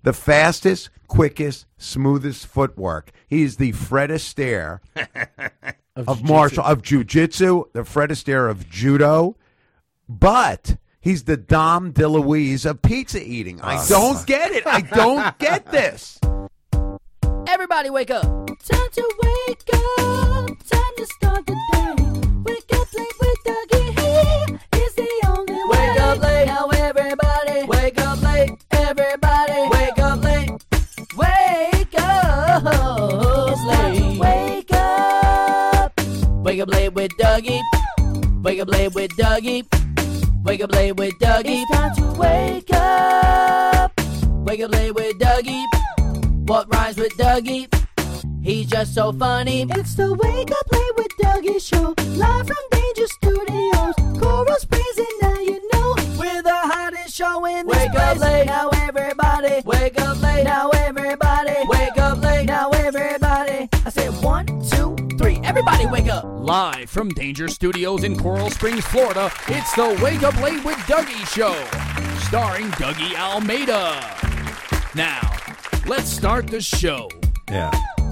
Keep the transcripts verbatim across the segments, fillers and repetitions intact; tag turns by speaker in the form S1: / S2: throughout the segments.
S1: the fastest, quickest, smoothest footwork. He's the Fred Astaire of, of martial of jiu-jitsu, the Fred Astaire of judo, but he's the Dom DeLuise of pizza eating. I oh, don't God. get it. I don't get this.
S2: Everybody wake up. Time to wake up. Time to start the day. Wake up late with Dougie. He is the only way. Wake up late. Now everybody. Wake up late. Everybody. Wake up late. Wake up late. Wake up. Wake up late with Dougie. Wake up late with Dougie. Wake up late with Dougie. It's time to wake up. Wake up late with Dougie. What rhymes with Dougie? He's just so funny. It's the Wake Up Late with Dougie show, live from Danger Studios. Coral Springs, and now you know we're the hottest show in this place. Wake up late, now everybody. Wake up late, now everybody. Wake up late, now everybody. I said one, two, three. Everybody wake up.
S3: Live from Danger Studios in Coral Springs, Florida, it's the Wake Up Late with Dougie show, starring Dougie Almeida. Now, let's start the show.
S4: Yeah.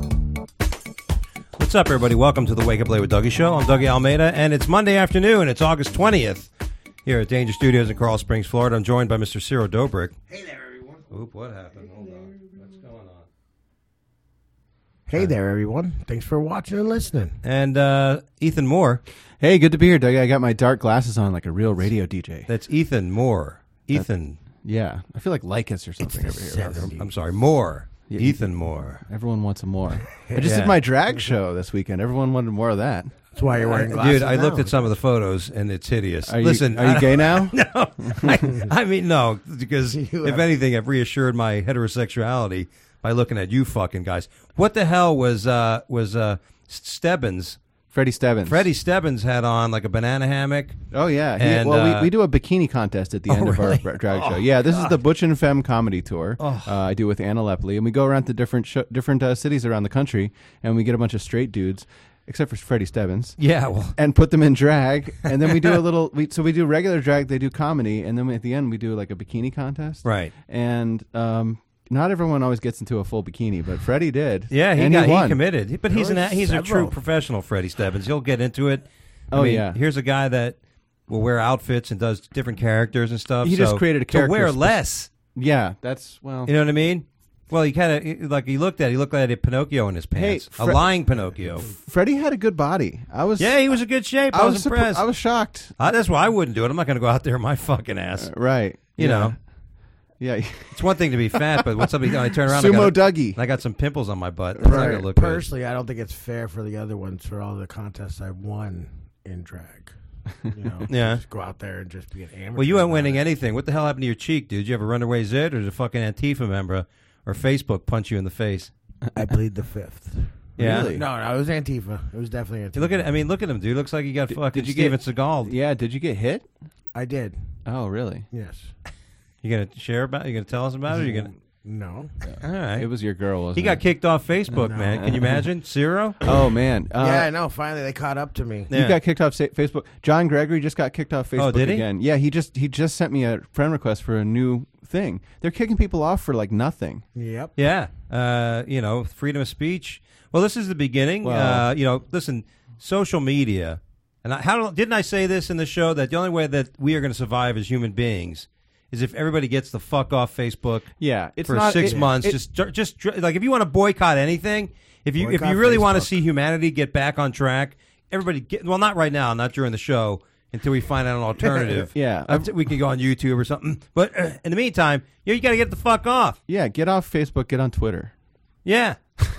S4: What's up, everybody? Welcome to the Wake Up Late with Dougie show. I'm Dougie Almeida, and it's Monday afternoon. It's August twentieth here at Danger Studios in Coral Springs, Florida. I'm joined by Mister Ciro Dobrik.
S5: Hey there, everyone.
S4: Oop, what happened? Hold on. What's going on?
S5: Hey there, everyone. Thanks for watching and listening.
S4: And uh, Ethan Moore.
S6: Hey, good to be here, Dougie. I got my dark glasses on like a real radio D J.
S4: That's Ethan Moore. Ethan.
S6: That, yeah. I feel like Lycus or something over here.
S4: I'm, I'm sorry, Moore. Yeah, Ethan Moore.
S6: Everyone wants a more. I just yeah. did my drag show this weekend. Everyone wanted more of that.
S5: That's why you're wearing glasses.
S4: Dude, I
S5: now.
S4: looked at some of the photos, and it's hideous.
S6: Are
S4: Listen,
S6: you, are you gay now?
S4: No. I, I mean, no, because if anything, I've reassured my heterosexuality by looking at you fucking guys. What the hell was uh, was uh, Stebbins?
S6: Freddie Stebbins.
S4: Freddie Stebbins had on like a banana hammock.
S6: Oh, yeah. He,
S4: and,
S6: well,
S4: uh,
S6: we, we do a bikini contest at the
S4: oh,
S6: end
S4: really?
S6: of our drag
S4: oh,
S6: show. Yeah, this
S4: God.
S6: is the Butch and Femme comedy tour.
S4: Oh.
S6: Uh, I do with Anna Lepley. And we go around to different sh- different uh, cities around the country, and we get a bunch of straight dudes, except for Freddie Stebbins.
S4: Yeah. Well.
S6: And put them in drag. And then we do a little, we, so we do regular drag, they do comedy, and then at the end we do like a bikini contest.
S4: Right.
S6: And, um... not everyone always gets into a full bikini, but Freddie did.
S4: Yeah, he
S6: and
S4: got
S6: he, won.
S4: he committed. But he's an he's
S5: several.
S4: a true professional, Freddie Stebbins. He'll get into it. I
S6: oh
S4: mean,
S6: yeah.
S4: Here's a guy that will wear outfits and does different characters and stuff.
S6: He
S4: so
S6: just created a character.
S4: to wear
S6: spe-
S4: less.
S6: Yeah, that's well.
S4: You know what I mean? Well, he kind of like he looked at he looked at a Pinocchio in his pants,
S6: Hey,
S4: a
S6: Fre-
S4: lying Pinocchio.
S6: Freddie had a good body. I was.
S4: Yeah, he was in good shape. I,
S6: I
S4: was,
S6: was
S4: impressed.
S6: surpri- I was shocked.
S4: Uh, that's why I wouldn't do it. I'm not going to go out there in my fucking ass.
S6: Uh, right.
S4: You
S6: yeah.
S4: know.
S6: Yeah.
S4: It's one thing to be fat, but when somebody I turn around,
S6: Sumo
S4: I got,
S6: Dougie.
S4: I got some pimples on my butt. That's
S5: Right.
S4: not gonna look
S5: Personally, I don't think it's fair for the other ones for all the contests I won in drag. You know,
S4: Yeah.
S5: just go out there and just be an amateur.
S4: good. Well, you weren't
S5: about
S4: winning
S5: it.
S4: anything. What the hell happened to your cheek, dude? Did you have a runaway zit, or did a fucking Antifa member or Facebook punch you in the face?
S5: I plead the fifth.
S4: Yeah.
S6: Really?
S5: No, no, it was Antifa. It was definitely Antifa.
S4: You look at, I mean, look at him, dude. Looks like he got
S6: Did-
S4: fucking
S6: did you
S4: Steven
S6: get-
S4: Seagal.
S6: Yeah. Did you get hit?
S5: I did.
S6: Oh, really?
S5: Yes.
S4: You gonna share about? You gonna tell us about it? Or you gonna?
S5: No.
S4: All right.
S6: It was your girl, wasn't
S4: He
S6: it?
S4: got kicked off Facebook,
S5: No.
S4: man. Can you imagine? Ciro?
S6: Oh man. Uh,
S5: yeah, I know. Finally, they caught up to me.
S4: Yeah.
S6: You got kicked off sa- Facebook. John Gregory just got kicked off Facebook
S4: Oh, did he?
S6: again. Yeah, he just he just sent me a friend request for a new thing. They're kicking people off for like nothing.
S5: Yep.
S4: Yeah. Uh, you know, freedom of speech. Well, this is the beginning.
S6: Well-
S4: uh, you know, listen, social media. And I, how didn't I say this in the show that the only way that we are going to survive as human beings is if everybody gets the fuck off Facebook
S6: Yeah, it's
S4: for
S6: not
S4: six
S6: it-
S4: months.
S6: it-
S4: just, just like if you want to boycott anything, if you if
S5: Boycott
S4: you really want to
S5: Facebook.
S4: see humanity get back on track, everybody get well, not right now, not during the show, until we find out an alternative.
S6: Yeah.
S4: Until we can go on YouTube or something. But uh, in the meantime, you, know, you got to get the fuck off.
S6: Yeah, get off Facebook. Get on Twitter.
S4: Yeah,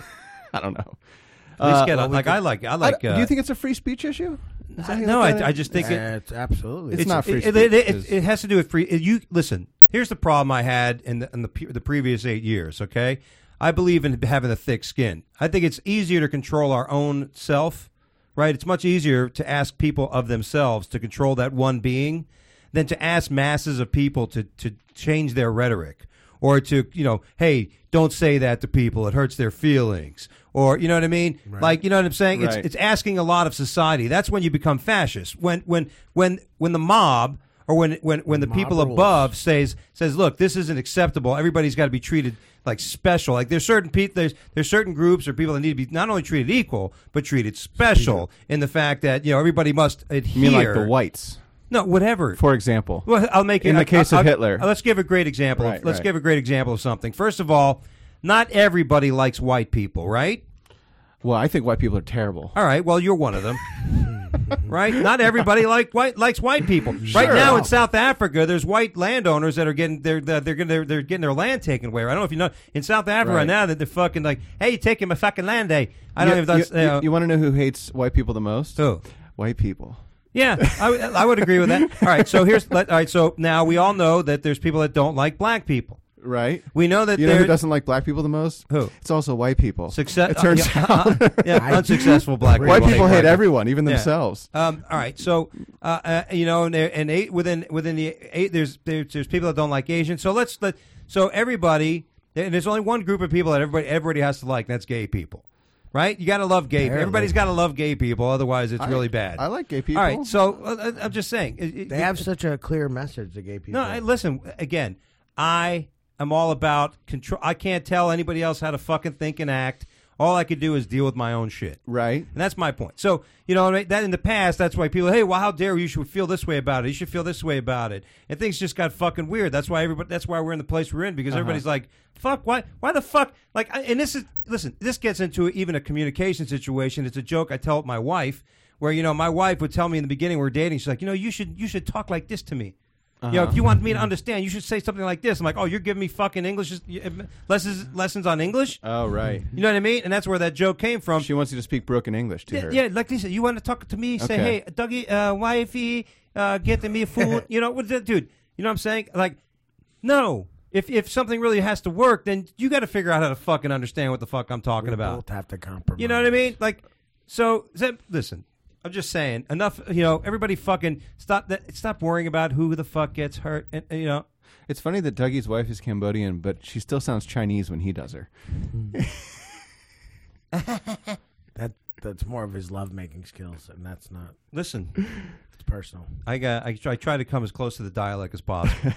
S6: I don't know.
S4: at least
S6: Uh,
S4: get
S6: well,
S4: on.
S6: we
S4: Like
S6: could-
S4: I like. I
S6: I-
S4: like. Uh,
S6: do you think it's a free speech issue? Is that how you
S4: no,
S6: look at
S4: I,
S6: it?
S4: I just think it.
S5: Yeah, it's absolutely.
S6: It's not free
S4: It,
S6: speech,
S4: it, it,
S6: because-
S4: it, it has to do with free. It, you listen. Here's the problem I had in the in the, pe- the previous eight years. Okay, I believe in having a thick skin. I think it's easier to control our own self. Right? It's much easier to ask people of themselves to control that one being than to ask masses of people to to change their rhetoric or to you know, hey, don't say that to people. It hurts their feelings. Or you know what I mean?
S5: Right.
S4: Like you know what I'm saying? It's
S6: Right.
S4: it's asking a lot of society. That's when you become fascist. When when when when the mob. Or or when when when the
S5: Mob
S4: people
S5: rules.
S4: above says says, look, this isn't acceptable. Everybody's got to be treated like special. Like there's certain people, there's there's certain groups or people that need to be not only treated equal but treated special in the fact that you know everybody must adhere.
S6: You mean like the whites,
S4: No, whatever.
S6: for example?
S4: Well, I'll make it
S6: In the
S4: I-
S6: case
S4: I-
S6: of
S4: I-
S6: Hitler.
S4: uh, let's give a great example.
S6: Right,
S4: of, let's
S6: right.
S4: give a great example of something. First of all, not everybody likes white people, right?
S6: Well, I think white people are terrible.
S4: All right. Well, you're one of them, right? Not everybody like white likes white people. Right now in South Africa, there's white landowners that are getting they're they're they're, they're, they're getting their land taken away. I don't know if you know in South Africa right,
S6: Right.
S4: now that they're fucking like, hey, you're taking my fucking land, eh? I don't
S6: you,
S4: know if that's
S6: you,
S4: uh,
S6: you want to know who hates white people the most?
S4: who.
S6: White people.
S4: Yeah, I, would- I would agree with that. All right, so here's let, all right. So now we all know that there's people that don't like black people.
S6: Right?
S4: We know that
S6: You know
S4: there
S6: who doesn't like black people the most?
S4: Who?
S6: It's also white people.
S4: success.
S6: It turns
S4: yeah,
S6: out
S4: uh, yeah, unsuccessful black people.
S6: white people hate
S4: black
S6: everyone, even
S4: Yeah.
S6: themselves.
S4: Um, all right, so uh, uh, you know, and, there- and eight within within the eight, there's there's, there's people that don't like Asians. So let's let so everybody. And there's only one group of people that everybody everybody has to like. And that's gay people, right? You got to love gay.
S5: Apparently.
S4: Everybody's got to love gay people. Otherwise, it's
S6: I-
S4: really bad.
S6: I like gay people.
S4: All right, so uh, I'm just saying. it- it-
S5: They have such a clear message to gay people.
S4: no. I, listen again. I am all about control. I can't tell anybody else how to fucking think and act. All I could do is deal with my own shit.
S6: Right.
S4: And that's my point. So, you know, that in the past, that's why people, hey, well, how dare you should feel this way about it. You should feel this way about it. And things just got fucking weird. That's why everybody, that's why we're in the place we're in, because everybody's like, fuck, why, why the fuck? Like, I, and this is, listen, this gets into even a communication situation. It's a joke I tell my wife where, you know, my wife would tell me in the beginning we we're dating, she's like, you know, you should, you should talk like this to me. You know, if you want me to understand, you should say something like this. I'm like, oh, you're giving me fucking English lessons, lessons on English?
S6: Oh, right.
S4: You know what I mean? And that's where that joke came from.
S6: She wants you to speak broken English to
S4: Yeah,
S6: her.
S4: yeah, like this. You want to talk to me? Say,
S6: Okay.
S4: hey, Dougie, uh, wifey, uh, get me food. You know, what, dude? You know what I'm saying? Like, no. If if something really has to work, then you got to figure out how to fucking understand what the fuck I'm talking
S5: we
S4: about.
S5: both have to compromise.
S4: You know what I mean? Like, so that, listen. I'm just saying. Enough. You know, everybody fucking stop that. Stop worrying about who the fuck gets hurt. And, and, you know.
S6: It's funny that Dougie's wife is Cambodian, but she still sounds Chinese when he does her.
S5: That that's more of his lovemaking skills, and that's not.
S4: Listen,
S5: It's personal.
S4: I got. I try, I try to come as close to the dialect as possible.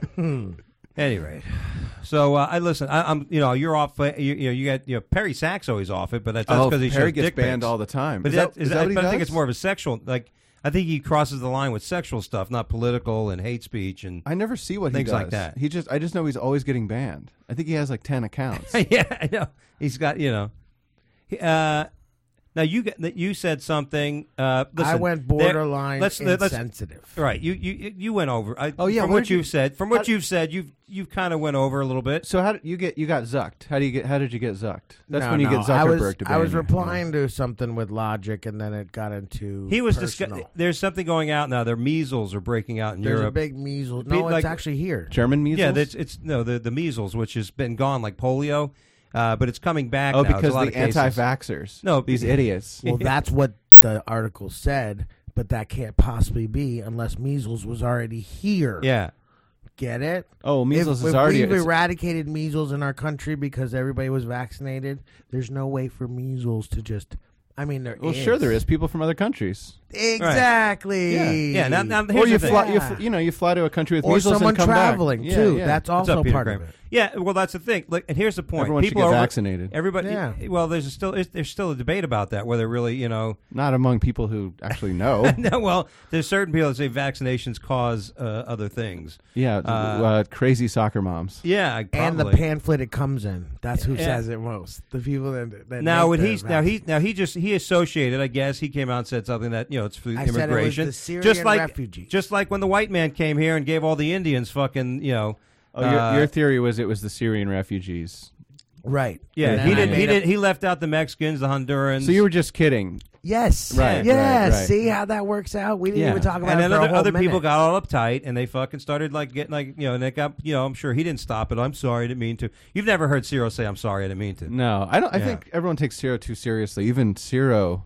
S4: Anyway, so uh, I listen. I, I'm, you know, you're off. Uh, you, you know, you got, you know, Perry Sack's always off it, but that's
S6: oh,
S4: because he
S6: Perry
S4: shows
S6: gets
S4: dick
S6: banned
S4: pics.
S6: all the time.
S4: But
S6: is
S4: that,
S6: that,
S4: is
S6: is
S4: that,
S6: that what he
S4: but I
S6: does?
S4: think it's more of a sexual. Like, I think he crosses the line with sexual stuff, not political and hate speech and.
S6: I never see what
S4: things
S6: he does.
S4: like that.
S6: He just, I just know he's always getting banned. I think he has like ten accounts.
S4: Yeah, I know. He's got, you know. He- Uh, now you get, you said something. Uh, listen,
S5: I went
S4: there-
S5: borderline
S4: let's- let's-
S5: insensitive.
S4: Right, you you you went over. I,
S6: Oh, yeah,
S4: from
S6: where
S4: what
S6: did you-
S4: you've said, from what
S6: how-
S4: you've said, you've you've kind of went over a little bit.
S6: So how did you get? You got zucked. How do you get? How did you get zucked? That's
S5: No,
S6: when you
S5: no,
S6: get Zuckerberg
S5: I was,
S6: to ban
S5: I was
S6: you.
S5: replying to something with logic, and then it got into.
S4: He was
S5: personal.
S4: discuss- There's something going out now. Their measles are breaking out in
S5: There's
S4: Europe.
S5: a big measles.
S4: Be-
S5: No,
S4: like-
S5: it's actually here.
S6: German measles.
S4: Yeah, it's, it's no the the measles, which has been gone like polio, uh, but it's coming back.
S6: oh,
S4: now. There's
S6: because
S4: a lot
S6: the
S4: of cases.
S6: anti-vaxxers.
S4: No,
S6: these idiots.
S5: Well, that's what the article said, but that can't possibly be unless measles was already here.
S4: Yeah,
S5: Get it?
S6: Oh, measles
S5: if,
S6: is
S5: if
S6: already.
S5: we've
S6: it's-
S5: eradicated measles in our country because everybody was vaccinated, there's no way for measles to just. I mean, there
S6: well,
S5: is.
S6: sure, there is people from other countries.
S5: Exactly.
S6: Yeah.
S4: yeah. Now, now
S6: Or
S4: here's
S6: you
S4: the thing.
S6: fly, you,
S5: Yeah.
S6: f- you know, you fly to a country with
S5: Or
S6: measles
S5: someone
S6: and come
S5: traveling
S6: back.
S5: too.
S6: Yeah, yeah.
S5: That's
S4: What's
S5: also
S4: up, Peter
S5: part
S4: Kramer?
S5: of it.
S4: Yeah, well, that's the thing. Look, and here's the point.
S6: Everyone
S4: People
S6: should get
S4: are
S6: vaccinated.
S4: Everybody.
S5: Yeah.
S4: Well, there's a still there's still a debate about that. Whether really, you know.
S6: Not among people who actually know.
S4: No, well, there's certain people that say vaccinations cause uh, other things.
S6: yeah,
S4: Uh,
S6: uh, crazy soccer moms.
S4: Yeah,
S5: And
S4: probably.
S5: the pamphlet it comes in. That's who
S4: Yeah.
S5: says it most. The people that, that
S4: Now,
S5: make
S4: when
S5: the
S4: he's now he
S5: vaccine.
S4: now he just he associated. I guess he came out and said something that you know it's for
S5: I said it was
S4: immigration.
S5: the Syrian
S4: just like
S5: refugees.
S4: just like when the white man came here and gave all the Indians fucking you know.
S6: Oh, your,
S4: uh,
S6: your theory was it was the Syrian refugees.
S5: right.
S4: yeah,
S5: And
S4: he
S5: then I
S4: didn't. He
S5: made
S4: didn't.
S5: up-
S4: He left out the Mexicans, the Hondurans.
S6: So you were just kidding.
S5: Yes.
S6: Right,
S5: Yes.
S6: right, right.
S5: See how that works out? We didn't
S6: Yeah.
S5: even talk about
S4: and
S5: it
S4: then
S5: for a
S4: other,
S5: whole
S4: other
S5: minute.
S4: people got all uptight, and they fucking started like getting like you know, and they got you know. I'm sure he didn't stop it. I'm sorry, I didn't mean to. You've never heard Ciro say, "I'm sorry, I didn't mean to."
S6: No, I don't. I
S4: Yeah.
S6: think everyone takes Ciro too seriously. Even Ciro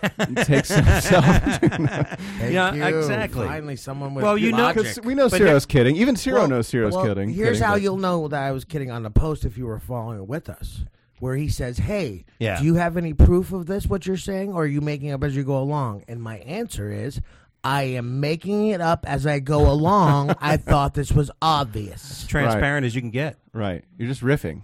S6: takes himself.
S5: Thank
S4: Yeah,
S5: you.
S4: exactly.
S5: Finally, someone with
S4: Well, you know-
S5: logic.
S6: Because we know
S4: But
S6: Ciro's kidding. Even Ciro
S5: Well-
S6: knows Ciro's
S5: well,
S6: kidding.
S5: Here's
S6: kidding,
S5: how
S6: but-
S5: you'll know that I was kidding on the post if you were following it with us, where he says, "Hey,
S4: Yeah.
S5: do you have any proof of this? What you're saying, or are you making up as you go along?" And my answer is, I am making it up as I go along. I thought this was obvious.
S4: Transparent as you can get.
S6: Right. You're just riffing.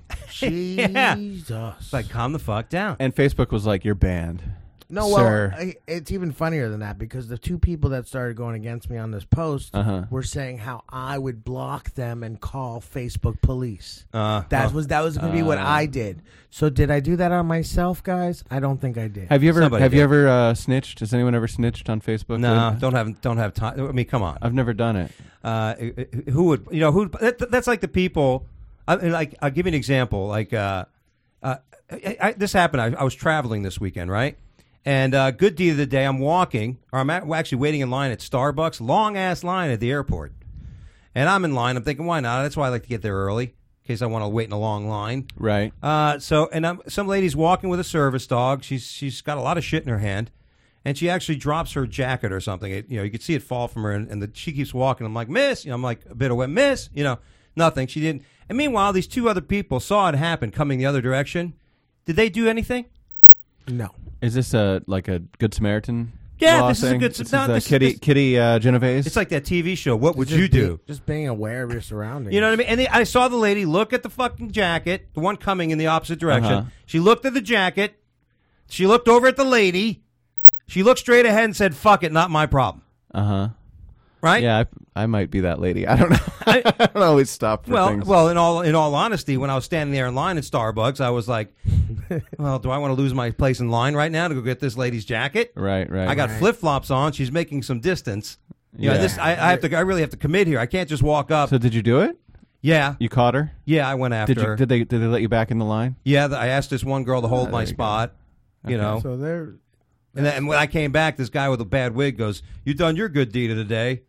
S5: Jesus.
S4: It's like, calm the fuck down.
S6: And Facebook was like, you're banned.
S5: No, well,
S6: Sir.
S5: I, it's even funnier than that because the two people that started going against me on this post
S6: Uh-huh.
S5: were saying how I would block them and call Facebook police.
S4: Uh,
S5: that
S4: uh,
S5: was that was going to be what I did. So did I do that on myself, guys? I don't think I did.
S6: Have you ever
S4: Somebody
S6: have
S4: did.
S6: you ever uh, snitched? Has anyone ever snitched on Facebook?
S4: No,
S6: Lynn?
S4: don't have don't have time. I mean, come on.
S6: I've never done it.
S4: Uh, who would you know? Who that, that's like the people. I, like I'll give you an example. Like uh, uh, I, I, this happened. I, I was traveling this weekend, right? And uh, good deed of the day. I'm walking, or I'm at, actually waiting in line at Starbucks. Long ass line at the airport, and I'm in line. I'm thinking, why not? That's why I like to get there early, in case I want to wait in a long line.
S6: Right.
S4: Uh, so, and I'm, some lady's walking with a service dog. She's she's got a lot of shit in her hand, and she actually drops her jacket or something. It, you know, you could see it fall from her, and, and the, she keeps walking. I'm like, Miss, you know, I'm like a bit of wet, Miss, you know, nothing. She didn't. And meanwhile, these two other people saw it happen coming the other direction. Did they do anything?
S5: No.
S6: Is this a like a Good Samaritan?
S4: Yeah,
S6: law
S4: this is a
S6: thing?
S4: good-
S6: This
S4: no,
S6: is, uh,
S4: this-
S6: Kitty
S4: this-
S6: Kitty uh, Genovese.
S4: It's like that T V show. What would
S5: Just
S4: you
S5: be-
S4: do?
S5: just being aware of your surroundings.
S4: You know what I mean? And the, I saw the lady look at the fucking jacket, the one coming in the opposite direction.
S6: Uh-huh.
S4: She looked at the jacket. She looked over at the lady. She looked straight ahead and said, fuck it, not my problem.
S6: uh huh.
S4: Right?
S6: Yeah, I, I might be that lady. I don't know. I, don't always stop for
S4: Well,
S6: things.
S4: well, in all in all honesty, when I was standing there in line at Starbucks, I was like, well, do I want to lose my place in line right now to go get this lady's jacket?
S6: right, right.
S4: I got
S5: Right.
S4: flip-flops on. She's making some distance. You know,
S6: Yeah.
S4: this, I, I have to. I really have to commit here. I can't just walk up.
S6: So did you do it?
S4: yeah,
S6: You caught her?
S4: yeah. I went after
S6: Did you?
S4: her.
S6: Did they? Did they let you back in the line?
S4: Yeah, the, I asked this one girl to hold
S6: Ah,
S4: my
S6: there you go.
S4: spot. You know,
S5: So there.
S4: and, then, and when I came back, this guy with a bad wig goes, "You done your good deed of the day."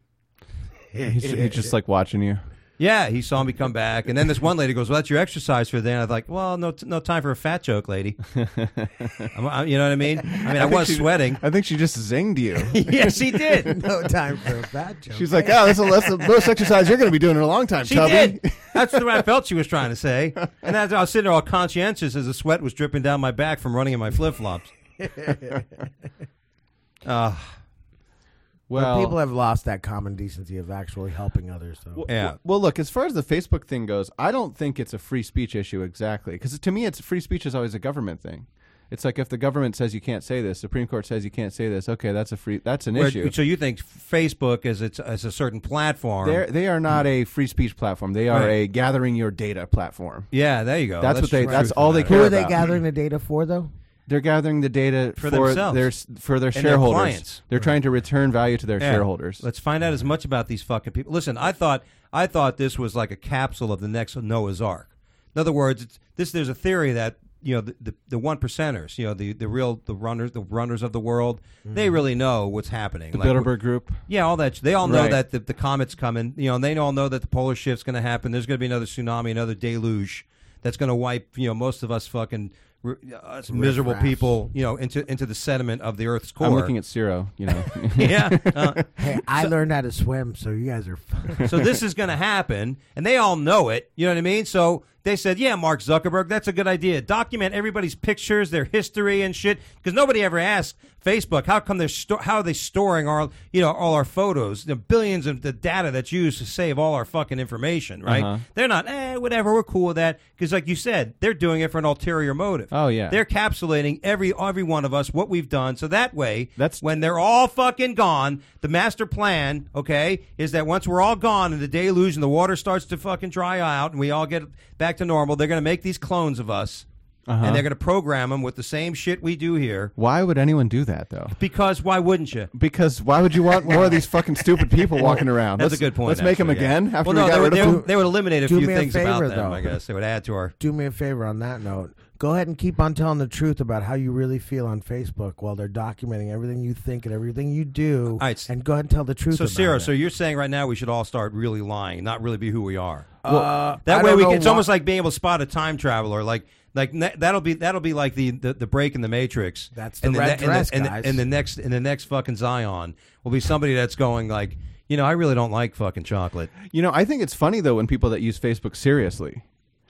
S6: He's, he's just like watching you.
S4: Yeah, he saw me come back, and then this one lady goes, "Well, that's your exercise for the day." And I was like, "Well, no, t- no time for a fat joke, lady." I'm, I, you know what I mean? I mean, I was
S6: she-
S4: sweating.
S6: I think she just zinged you.
S4: Yes, she did.
S5: No time for a fat joke.
S6: She's like, oh, that's the, that's the most exercise you're going to be doing in a long time,
S4: She
S6: Tubby.
S4: did. That's what I felt she was trying to say. And as I was sitting there all conscientious as the sweat was dripping down my back from running in my flip flops. uh,
S5: Well,
S6: Well,
S5: people have lost that common decency of actually helping others. So.
S4: yeah.
S6: Well, look, as far as the Facebook thing goes, I don't think it's a free speech issue exactly. Because to me, it's free speech is always a government thing. It's like if the government says you can't say this, Supreme Court says you can't say this. Okay, that's a free. That's an
S4: Where-
S6: issue.
S4: So you think Facebook is it's as a certain platform?
S6: They're, they are not a free speech platform. They are
S4: Right.
S6: a gathering your data platform.
S4: Yeah, there you go.
S6: That's what they-
S4: the
S6: that's
S4: truth
S6: all
S4: of
S6: they
S4: that.
S6: care
S5: Who are they
S6: about.
S5: gathering the data for, though?
S6: They're gathering the data
S4: For
S6: for,
S4: themselves.
S6: their for their
S4: And their
S6: shareholders.
S4: clients.
S6: They're trying to return value to their
S4: Yeah.
S6: shareholders.
S4: Let's find out as much about these fucking people. Listen, I thought I thought this was like a capsule of the next Noah's Ark. In other words, it's, this there's a theory that you know the, the, the one percenters, you know the, the real the runners the runners of the world, they really know what's happening.
S6: the
S4: Like,
S6: Bilderberg Group.
S4: yeah, all that. They all know
S6: Right.
S4: that the, the comet's coming. You know, and they all know that the polar shift's going to happen. There's going to be another tsunami, another deluge that's going to wipe you know most of us fucking r- us miserable
S5: Riff-raffs.
S4: people you know into into the sediment of the Earth's core.
S6: I'm looking at Zero. You know.
S4: yeah. Uh,
S5: Hey, I learned how to swim, so you guys are fun.
S4: so this is going to happen, and they all know it. You know what I mean? So they said, "Yeah, Mark Zuckerberg, that's a good idea. Document everybody's pictures, their history, and shit." Because nobody ever asked Facebook, "How come they're sto- how are they storing our you know all our photos, the billions of the data that's used to save all our fucking information?" Right?
S6: Uh-huh.
S4: They're not, eh, whatever. We're cool with that. Because, like you said, they're doing it for an ulterior motive.
S6: Oh, yeah.
S4: They're capsulating every every one of us what we've done, so that way,
S6: That's-
S4: when they're all fucking gone, the master plan, okay, is that once we're all gone and the deluge and the water starts to fucking dry out and we all get back to normal, they're going to make these clones of us
S6: Uh-huh.
S4: and they're going to program them with the same shit we do here.
S6: Why would anyone do that though?
S4: Because why wouldn't you?
S6: Because why would you want more of these fucking stupid people walking around?
S4: That's
S6: let's,
S4: a good point.
S6: Let's make them
S4: actually, yeah.
S6: again after
S4: well, no,
S6: we got
S4: they would,
S6: rid
S4: they,
S6: of
S4: would,
S6: them.
S4: they would eliminate a
S5: Do
S4: few
S5: me a
S4: things about
S5: favor,
S4: them,
S5: though.
S4: I guess. They would add to our...
S5: Do me a favor on that note. Go ahead and keep on telling the truth about how you really feel on Facebook while they're documenting everything you think and everything you do.
S4: All right,
S5: and go ahead and tell the truth
S4: So,
S5: about
S4: Ciro,
S5: it.
S4: so you're saying right now we should all start really lying, not really be who we are.
S5: Uh,
S4: That
S5: I
S4: way,
S5: don't
S4: we
S5: know
S4: can, it's
S5: why-
S4: almost like being able to spot a time traveler. Like, like ne- that'll be that'll be like the, the, the break in the Matrix.
S5: That's the
S4: and
S5: red
S4: ne-
S5: dress,
S4: and the,
S5: guys.
S4: And, the, and the next and the next fucking Zion will be somebody that's going like, you know, I really don't like fucking chocolate.
S6: You know, I think it's funny though when people that use Facebook seriously.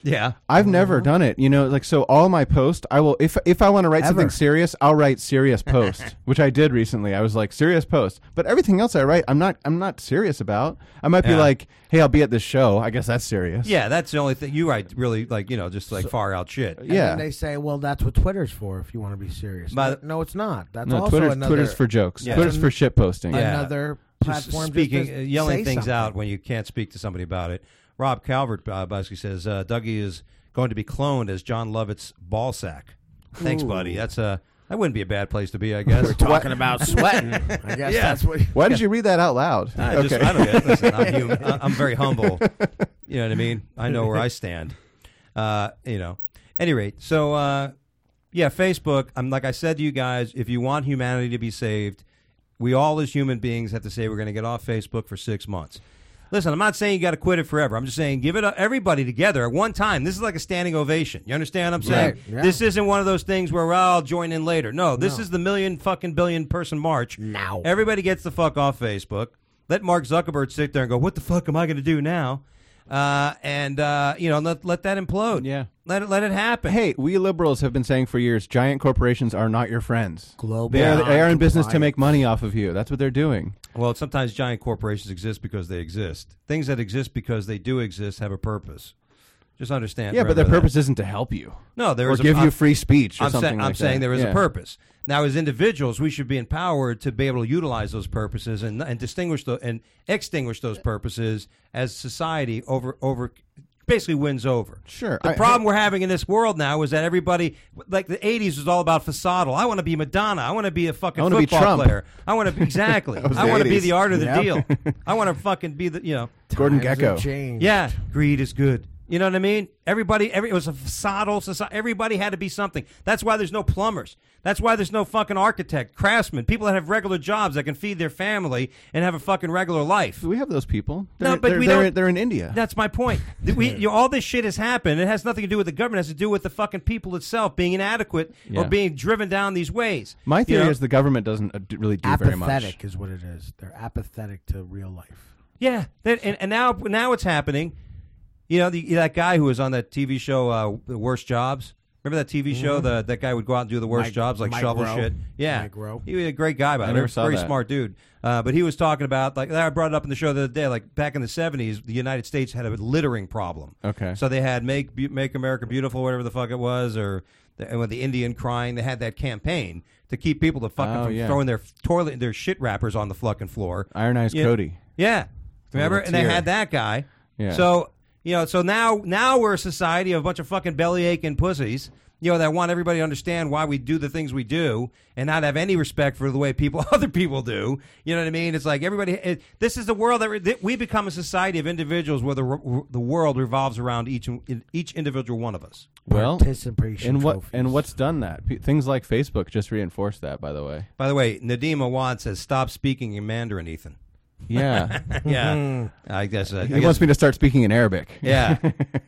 S4: Yeah.
S6: I've never done it. You know, like so all my posts, I will if if I want to write
S5: Ever.
S6: something serious, I'll write serious post, which I did recently. I was like serious post. But everything else I write, I'm not I'm not serious about. I might be
S4: Yeah.
S6: like, "Hey, I'll be at this show." I guess that's serious.
S4: Yeah, that's the only thing you write really like, you know, just like far out shit.
S5: And
S6: Yeah.
S5: then they say, well, that's what Twitter's for if you want to be serious.
S4: But-
S5: no, it's not. That's
S6: No,
S5: also
S6: Twitter's
S5: another,
S6: Twitter's for jokes.
S4: Yeah.
S6: Twitter's for shit posting.
S4: Yeah.
S5: another
S4: Just
S5: platform.
S4: speaking,
S5: just to
S4: uh, yelling
S5: say
S4: things
S5: something.
S4: out when you can't speak to somebody about it. Rob Calvert uh, basically says uh, Dougie is going to be cloned as John Lovett's ball sack. Thanks,
S5: Ooh.
S4: buddy. That's a that wouldn't be a bad place to be, I guess.
S5: We're talking about sweating. I guess
S4: Yeah.
S5: that's what.
S6: Why did you read that out loud?
S4: I
S6: okay.
S4: just, I don't get. Listen, I'm, human. I- I'm very humble. You know what I mean? I know where I stand. Uh, you know. Any rate, so uh, yeah, Facebook. I'm like I said to you guys, if you want humanity to be saved, we all as human beings have to say we're going to get off Facebook for six months. Listen, I'm not saying you got to quit it forever. I'm just saying give it up, everybody together at one time. This is like a standing ovation. You understand what I'm saying?
S5: Right, yeah.
S4: This isn't one of those things where well, I'll join in later. No, this
S5: No.
S4: is the million fucking billion person march.
S5: Now.
S4: Everybody gets the fuck off Facebook. Let Mark Zuckerberg sit there and go, what the fuck am I going to do now? Uh, and, uh, you know, let, let that implode.
S6: Yeah.
S4: Let it, let it happen.
S6: Hey, we liberals have been saying for years, giant corporations are not your friends.
S5: Global
S6: They are, they are in business to
S5: non-compliance.
S6: make money off of you. That's what they're doing.
S4: Well, sometimes giant corporations exist because they exist. Things that exist because they do exist have a purpose. Just understand.
S6: Yeah, but their
S4: remember that.
S6: purpose isn't to help you
S4: No, there
S6: or
S4: is a-
S6: give you
S4: I'm-
S6: free speech or
S4: I'm,
S6: something
S4: saying,
S6: like
S4: I'm saying
S6: that.
S4: there is
S6: Yeah.
S4: a purpose. Now, as individuals, we should be empowered to be able to utilize those purposes and, and distinguish the, and extinguish those purposes as society over over basically wins over.
S6: Sure.
S4: The
S6: I-
S4: problem we're having in this world now is that everybody, like the eighties, was all about facadal. I want to be Madonna. I want to be a fucking
S6: I wanna be
S4: football
S6: Trump.
S4: player. I want to be exactly.
S6: That was
S4: I
S6: the
S4: want to be
S6: eighties.
S4: the art of the
S6: Yep.
S4: deal. I want to fucking be the you know.
S6: Gordon
S5: Times
S6: Gekko.
S5: have changed.
S4: Yeah, greed is good. You know what I mean? Everybody, every it was a facadal society. Everybody had to be something. That's why there's no plumbers. That's why there's no fucking architect, craftsman, people that have regular jobs that can feed their family and have a fucking regular life.
S6: We have those people.
S4: No,
S6: They're,
S4: but
S6: they're,
S4: we
S6: they're,
S4: don't-
S6: they're in India.
S4: That's my point. We, you know, all this shit has happened. It has nothing to do with the government. It has to do with the fucking people itself being inadequate
S6: Yeah.
S4: or being driven down these ways.
S6: My
S4: You
S6: theory
S4: know?
S6: is the government doesn't uh, do- really do very much.
S5: Apathetic is what it is. They're apathetic to real life.
S4: Yeah, that, and, and now now it's happening. You know, the, that guy who was on that T V show, uh, The Worst Jobs. Remember that T V show? The, that guy would go out and do the worst
S5: Mike-
S4: jobs, like
S5: Mike
S4: shovel
S5: Rowe.
S4: shit. Yeah,
S5: Mike Rowe.
S4: he was a great guy, by
S6: I
S4: the way.
S6: never saw
S4: Very
S6: that.
S4: smart dude. Uh, but he was talking about, like, I brought it up in the show the other day, like, back in the seventies, the United States had a littering problem.
S6: Okay.
S4: So they had Make Be- Make America Beautiful, whatever the fuck it was, or the, and with the Indian crying, they had that campaign to keep people to fucking
S6: Oh,
S4: from
S6: yeah.
S4: throwing their toilet, their shit wrappers on the fucking floor.
S6: Iron Eyes
S4: Yeah.
S6: Cody.
S4: Yeah, remember?
S6: little
S4: And they
S6: tear.
S4: had that guy.
S6: Yeah.
S4: So you know, so now now we're a society of a bunch of fucking belly aching pussies. You know, that want everybody to understand why we do the things we do and not have any respect for the way people, other people do. You know what I mean? It's like everybody. It, this is the world that, that we become a society of individuals where the the world revolves around each each individual one of us.
S6: Well,
S5: Participation
S6: and what
S5: trophies.
S6: and what's done that? P- things like Facebook just reinforce that. By the way.
S4: By the way, Nadim Awad says, "Stop speaking in Mandarin, Ethan."
S6: Yeah.
S4: Yeah, I guess. Uh, I
S6: he
S4: guess
S6: wants me to start speaking in Arabic.
S4: Yeah.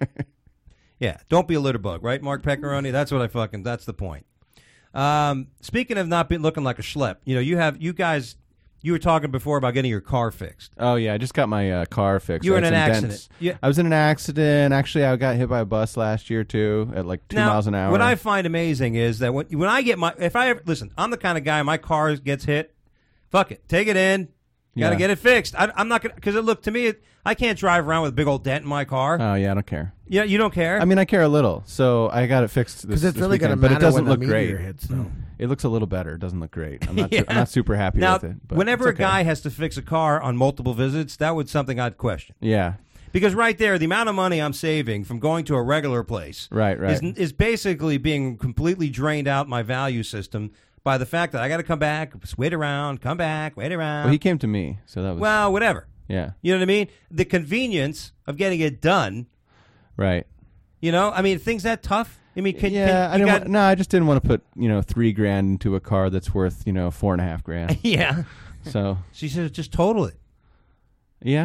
S4: Yeah. Don't be a litter bug, right, Mark Peccaroni? That's what I fucking, that's the point. Um, speaking of not being looking like a schlep, you know, you have, you guys, you were talking before about getting your car fixed.
S6: Oh yeah, I just got my uh, car fixed.
S4: You were
S6: I
S4: in
S6: had
S4: an
S6: some
S4: accident.
S6: dents.
S4: Yeah.
S6: I was in an accident. Actually, I got hit by a bus last year too, at like two
S4: Now,
S6: miles an hour.
S4: What I find amazing is that when, when I get my, if I ever, listen, I'm the kind of guy, my car gets hit, fuck it, take it in. Got to
S6: Yeah.
S4: get it fixed. I, I'm not going to, because it look to me, it, I can't drive around with a big old dent in my car.
S6: Oh yeah, I don't care.
S4: yeah, you don't care?
S6: I mean, I care a little, so I got it fixed this,
S5: Because it's
S6: this
S5: really going to
S6: weekend, but
S5: matter
S6: it doesn't
S5: when
S6: look
S5: the
S6: great.
S5: meteor hits, though.
S6: It looks a little better. It doesn't look great. I'm not.
S4: Yeah.
S6: I'm not super happy
S4: now,
S6: with it. But
S4: whenever
S6: it's
S4: a
S6: okay.
S4: guy has to fix a car on multiple visits, that would something I'd question.
S6: yeah,
S4: Because right there, the amount of money I'm saving from going to a regular place
S6: right, right.
S4: is, is basically being completely drained out my value system by the fact that I got to come back, just wait around, come back, wait around.
S6: well, he came to me, so that was
S4: Well, whatever.
S6: yeah,
S4: You know what I mean? The convenience of getting it done.
S6: right.
S4: You know, I mean, things that tough. I mean, can,
S6: yeah,
S4: can,
S6: I
S4: you
S6: didn't.
S4: got,
S6: Want, no, I just didn't want to put you know three grand into a car that's worth you know four and a half grand.
S4: yeah.
S6: So
S4: She said, just total it.
S6: yeah,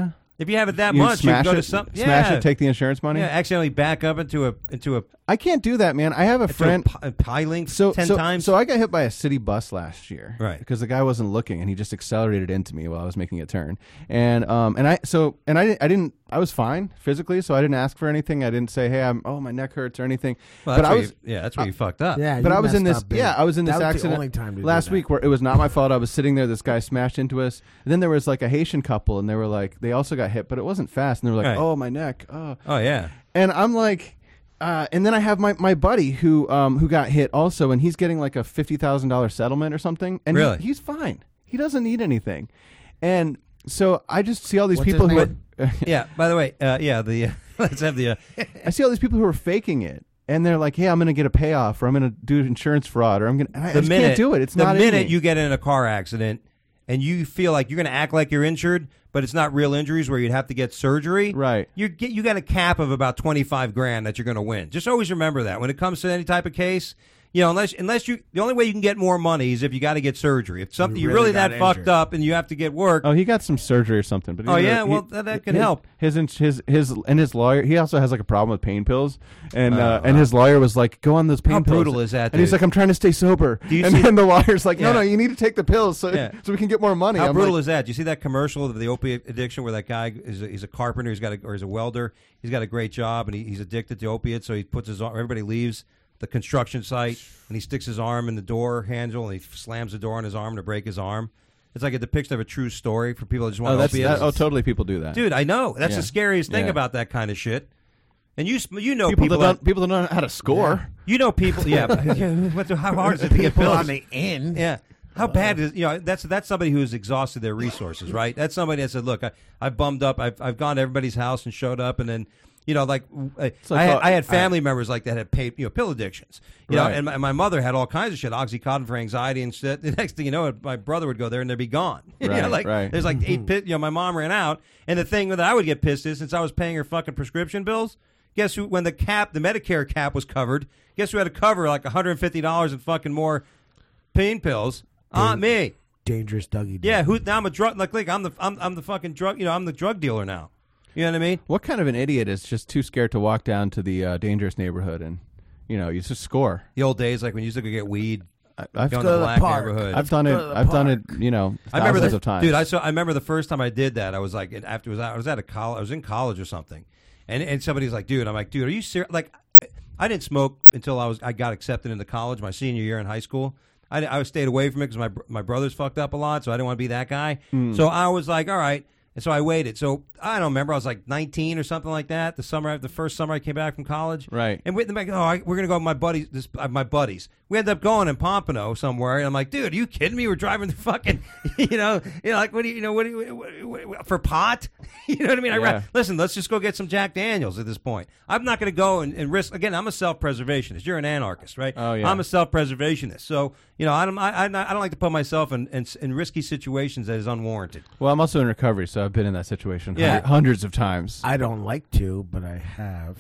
S4: If you have it that
S6: You
S4: much, you
S6: smash
S4: can go
S6: it,
S4: to some
S6: smash
S4: yeah.
S6: it, take the insurance money.
S4: Yeah, accidentally back up into a into a
S6: I can't do that, man. I have a
S4: into
S6: friend.
S4: a, pi- a piling
S6: So
S4: ten
S6: so,
S4: times.
S6: So I got hit by a city bus last year,
S4: Right.
S6: Because the guy wasn't looking, and he just accelerated into me while I was making a turn. And um and I so and I didn't I didn't I was fine physically, so I didn't ask for anything. I didn't say, hey, I'm oh my neck hurts or anything.
S4: well,
S6: but
S4: that's
S6: I
S4: where
S6: was.
S4: you, yeah, that's where you fucked up.
S5: Yeah,
S6: But
S5: you
S6: I was in
S5: messed
S6: this,
S5: up big.
S6: yeah, I was in this
S5: that was
S6: accident
S5: the only time to do
S6: last
S5: that.
S6: week where it was not my fault. I was sitting there, this guy smashed into us, and then there was like a Haitian couple, and they were like, they also got hit, but it wasn't fast, and they were like,
S4: Right.
S6: oh my neck, oh,
S4: Oh yeah.
S6: and I'm like, uh, and then I have my, my buddy who um who got hit also, and he's getting like a fifty thousand dollar settlement or something, and he-
S4: Really?
S6: he's fine. He doesn't need anything, and so I just see all these
S5: What's
S6: people
S5: his
S6: who.
S5: name?
S4: Yeah. By the way, uh, yeah. The uh, let's have the. Uh,
S6: I see all these people who are faking it, and they're like, "Hey, I'm going to get a payoff, or I'm going to do insurance fraud, or I'm going." to I, I
S4: the
S6: just
S4: minute
S6: can't do it. It's
S4: the
S6: not in
S4: minute
S6: me.
S4: you get in a car accident and you feel like you're going to act like you're injured, but it's not real injuries where you'd have to get surgery.
S6: Right.
S4: You get you got a cap of about twenty five grand that you're going to win. Just always remember that when it comes to any type of case. You know, unless unless you, the only way you can get more money is if you got to get surgery. If something
S5: You
S4: you're
S5: really
S4: really that
S5: got
S4: fucked
S5: injured.
S4: up and you have to get work.
S6: Oh, he got some surgery or something. But
S4: Oh,
S6: he-
S4: yeah?
S6: he-
S4: Well, that- that can
S6: his,
S4: help.
S6: His ins- his his and his lawyer. He also has like a problem with pain pills, and
S4: Oh,
S6: uh, and
S4: wow.
S6: his lawyer was like, "Go on those pain
S4: How
S6: pills."
S4: brutal is that,
S6: And he's
S4: dude?
S6: like, "I'm trying to stay sober."
S4: Do you
S6: and
S4: see-
S6: then the lawyer's like, "No,
S4: Yeah.
S6: no, you need to take the pills so
S4: Yeah.
S6: so we can get more money."
S4: How
S6: I'm
S4: brutal
S6: like,
S4: is that? Do you see that commercial of the opiate addiction where that guy is a, he's a carpenter, he's got a, or he's a welder, he's got a great job, and he, he's addicted to opiates, so he puts his arm, everybody leaves the construction site, and he sticks his arm in the door handle, and he slams the door on his arm to break his arm. It's like a depiction of a true story for people that just want
S6: Oh, that's
S4: opiates.
S6: that, oh, totally. People do that,
S4: Dude, I know. That's
S6: Yeah.
S4: the scariest thing
S6: Yeah.
S4: about that kind of shit. And you sm- you know
S6: People,
S4: people,
S6: that don't
S4: that-
S6: people that don't know how to score.
S4: you know people, yeah. but- but how hard is it to get
S5: People
S4: pills?
S5: on the end.
S4: Yeah. How bad is you know that's that's somebody who's exhausted their resources, right? That's somebody that said, "Look, I, I've bummed up. I've I've gone to everybody's house and showed up, and then you know, like, uh,
S6: like,
S4: I, had,
S6: uh,
S4: I had family members like that had paid you know pill addictions, you
S6: Right.
S4: know, and my, my mother had all kinds of shit, OxyContin for anxiety and shit. The next thing you know, my brother would go there and they'd be gone. you know,
S6: Right,
S4: like
S6: right.
S4: there's like eight, pi- you know, my mom ran out, and the thing that I would get pissed is since I was paying her fucking prescription bills. Guess who? When the cap, the Medicare cap was covered, guess who had to cover like one hundred fifty dollars and fucking more pain pills? Aunt me.
S5: Dangerous Dougie.
S4: Yeah, who now I'm a drug like, like I'm the I'm I'm the fucking drug you know I'm the drug dealer now. You know what I mean?
S6: What kind of an idiot is just too scared to walk down to the uh, dangerous neighborhood and, you know, you just score?
S4: The old days like when you used to go get weed,
S6: I, I've,
S4: go in
S5: go
S4: the
S5: to the
S4: black
S5: park.
S4: neighborhood.
S6: I've done it.
S5: Go to the
S6: I've done it.
S5: park.
S6: You know,
S4: I remember
S6: thousands
S4: the,
S6: of times,
S4: dude. I saw. I remember the first time I did that. I was like, after was I was at a college. I was in college or something, and and somebody's like, dude. I'm like, dude, are you serious? Like, I didn't smoke until I was I got accepted into college my senior year in high school. I, I stayed away from it because my br- my brothers fucked up a lot, so I didn't want to be that guy.
S6: Hmm.
S4: So I was like, all right. And so I waited. So I don't remember. I was like nineteen or something like that. The summer, the first summer I came back from college.
S6: Right.
S4: And we, they're like, oh, I, we're gonna go with my buddies. This, uh, my buddies. We ended up going in Pompano somewhere, and I'm like, dude, are you kidding me? We're driving the fucking, you know, you know, like what do you, you know, what do you, what, what, what, for pot? you know what I mean? I
S6: Yeah.
S4: ra- listen, let's just go get some Jack Daniels at this point. I'm not gonna go and, and risk. Again, I'm a self-preservationist. You're an anarchist, right?
S6: Oh, yeah.
S4: I'm a self-preservationist. So you know, I don't, I, I, I don't like to put myself in, in in risky situations that is unwarranted.
S6: Well, I'm also in recovery, so I've been in that situation
S4: Yeah.
S6: hundred- hundreds of times.
S5: I don't like to, but I have.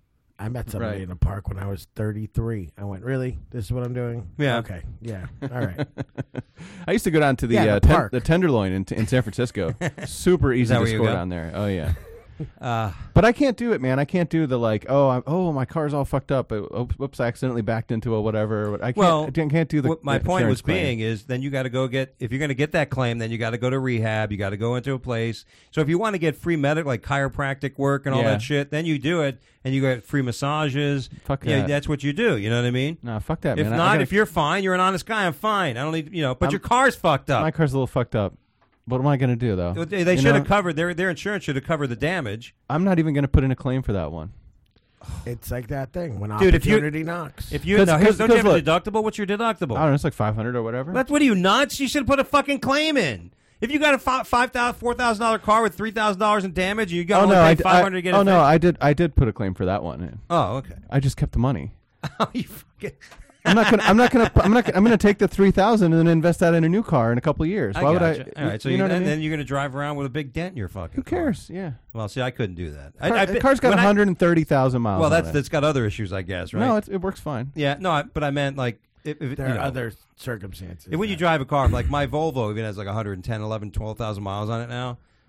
S5: I met somebody
S6: Right.
S5: in a park when I was thirty-three. I went, really? This is what I'm doing?
S4: Yeah.
S5: Okay. Yeah. All right.
S6: I used to go down to the
S5: Yeah, the
S6: uh, ten-
S5: park.
S6: the Tenderloin in, in San Francisco. Super easy
S4: that
S6: to
S4: where you
S6: score
S4: go?
S6: down there. Oh yeah.
S4: Uh,
S6: But I can't do it, man. I can't do the like, oh, I'm, oh, my car's all fucked up. Uh, Oops, whoops, I accidentally backed into a whatever. I can't.
S4: Well,
S6: I can't do the.
S4: what my
S6: the
S4: point
S6: insurance
S4: was
S6: claim.
S4: being is then you got to go get if you're going to get that claim, then you got to go to rehab. You got to go into a place. So if you want to get free medical, like chiropractic work and all
S6: Yeah.
S4: that shit, then you do it, and you get free massages.
S6: Fuck
S4: Yeah,
S6: that.
S4: that's what you do. You know what I mean?
S6: No, fuck that,
S4: If
S6: man. I- I
S4: not,
S6: gotta-
S4: if you're fine, you're an honest guy. I'm fine. I don't need you know. But
S6: I'm-
S4: your car's fucked up.
S6: my car's a little fucked up. What am I going to do though?
S4: they they
S6: You
S4: should have
S6: know?
S4: covered their their insurance should have covered the damage.
S6: I'm not even going to put in a claim for that one.
S5: It's like that thing when
S4: Dude, if you-
S5: opportunity knocks.
S4: If you
S6: 'Cause-
S4: now, here's,
S6: 'cause-
S4: don't you have a
S6: 'cause
S4: deductible? What's your deductible?
S6: I don't know. It's like five hundred or whatever.
S4: That's what are you nuts? You should have put a fucking claim in. If you got a fi- five thousand, four thousand dollar car with three thousand dollars in damage, you got
S6: oh
S4: to
S6: no, I,
S4: pay five hundred
S6: I,
S4: to get
S6: oh
S4: it
S6: no,
S4: fixed.
S6: I did. I did put a claim for that one in.
S4: Oh, okay.
S6: I just kept the money.
S4: you fucking.
S6: I'm not gonna. I'm not gonna. I'm not. I'm gonna take the three thousand and then invest that in a new car in a couple of years. Why would
S4: gotcha.
S6: I?
S4: All right, so
S6: you
S4: you
S6: know what I
S4: and
S6: mean?
S4: then you're going to drive around with a big dent in your fucking.
S6: Who cares? Yeah.
S4: Car. Well, see, I couldn't do that. I,
S6: Car,
S4: I,
S6: the car's got
S4: when I-
S6: one hundred thirty thousand miles.
S4: Well,
S6: on
S4: that's
S6: it.
S4: that's got other issues, I guess, right?
S6: No, it, it works fine.
S4: yeah, no, I, but I meant like if, if
S5: there
S4: you
S5: are
S4: know,
S5: other circumstances.
S4: if when you
S5: that-
S4: drive a car, like my Volvo even has like one hundred ten, eleven, twelve thousand miles on it now.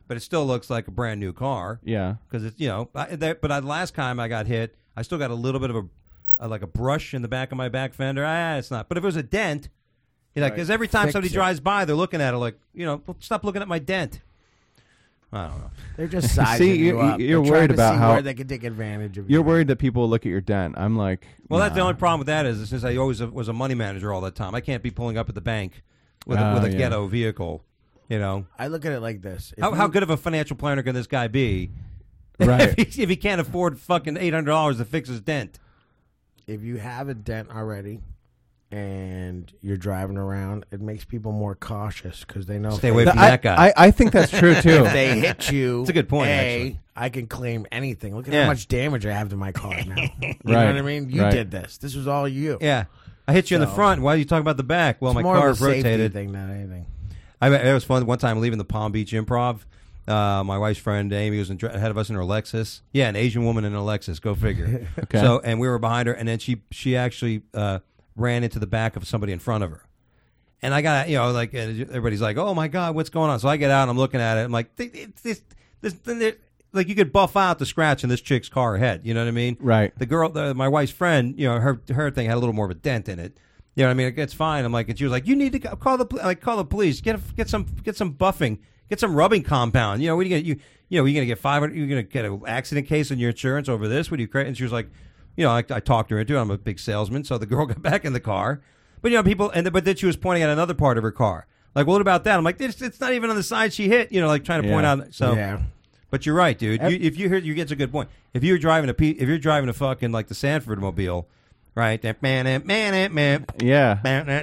S4: but it still looks like a brand new car.
S6: Yeah.
S4: Because it's, you know, I, that, but I, last time I got hit, I still got a little bit of a, a like a brush in the back of my back fender. Ah, it's not. But if it was a dent, you know, because every time
S5: Fix
S4: somebody
S5: it.
S4: drives by, they're looking at it like, you know, well, stop looking at my dent. I don't know.
S5: They're just sizing
S6: See,
S5: you
S6: you-
S5: up.
S6: you're
S5: They're trying
S6: worried
S5: to
S6: about
S5: see
S6: how-
S5: where they can take advantage of you.
S6: You're worried that people will look at your dent. I'm like,
S4: Well, that's the
S6: nah.
S4: only problem with that is since I always was a money manager all the time, I can't be pulling up at the bank with a,
S6: Oh,
S4: with a
S6: yeah.
S4: ghetto vehicle. You know,
S5: I look at it like this. If
S4: how
S5: you-
S4: how good of a financial planner can this guy be?
S6: Right.
S4: if, he, if he can't afford fucking eight hundred dollars to fix his dent.
S5: If you have a dent already and you're driving around, it makes people more cautious because they know
S4: Stay
S5: if
S4: away
S5: they,
S4: from
S6: I,
S4: that guy.
S6: I, I think that's true too.
S5: if they hit you.
S4: It's a good point,
S5: A,
S4: actually.
S5: I can claim anything. Look at
S4: Yeah.
S5: how much damage I have to my car now. You know
S6: Right.
S5: what I mean? You
S6: Right.
S5: did this. This was all you.
S4: Yeah, I hit you in the
S5: So-
S4: front. Why are you talking about the back? Well,
S5: It's
S4: my
S5: more
S4: car
S5: of a safety
S4: rotated.
S5: thing than anything.
S4: I it was fun one time leaving the Palm Beach Improv. Uh, my wife's friend Amy was in, ahead of us in her Lexus. Yeah, an Asian woman in a Lexus. Go figure.
S6: Okay.
S4: So, and we were behind her, and then she she actually uh, ran into the back of somebody in front of her. And I got, you know, like uh, everybody's like, "Oh my God, what's going on?" So I get out, and I'm looking at it. I'm like, "This, this, this, this like you could buff out the scratch in this chick's car head." You know what I mean?
S6: Right.
S4: The girl, the, my wife's friend, you know, her her thing had a little more of a dent in it. You know what I mean? Like, it's fine. I'm like, and she was like, "You need to go, call the pol- like call the police. Get a, get some get some buffing. Get some rubbing compound. You know, what do you get? You you know, you're gonna get five hundred. You're gonna get an accident case on your insurance over this. What do you create?" And she was like, "You know, I, I talked her into it. I'm a big salesman." So the girl got back in the car, but you know, people and but then she was pointing at another part of her car. Like, well, what about that? I'm like, it's, it's not even on the side she hit. You know, like trying to point
S6: Yeah.
S4: out. So,
S5: Yeah.
S4: but you're right, dude. You, if you hear, you get a good point. If you're driving a P, if you're driving a fucking like the Sanford mobile, right? That man, man, man, man.
S6: Yeah.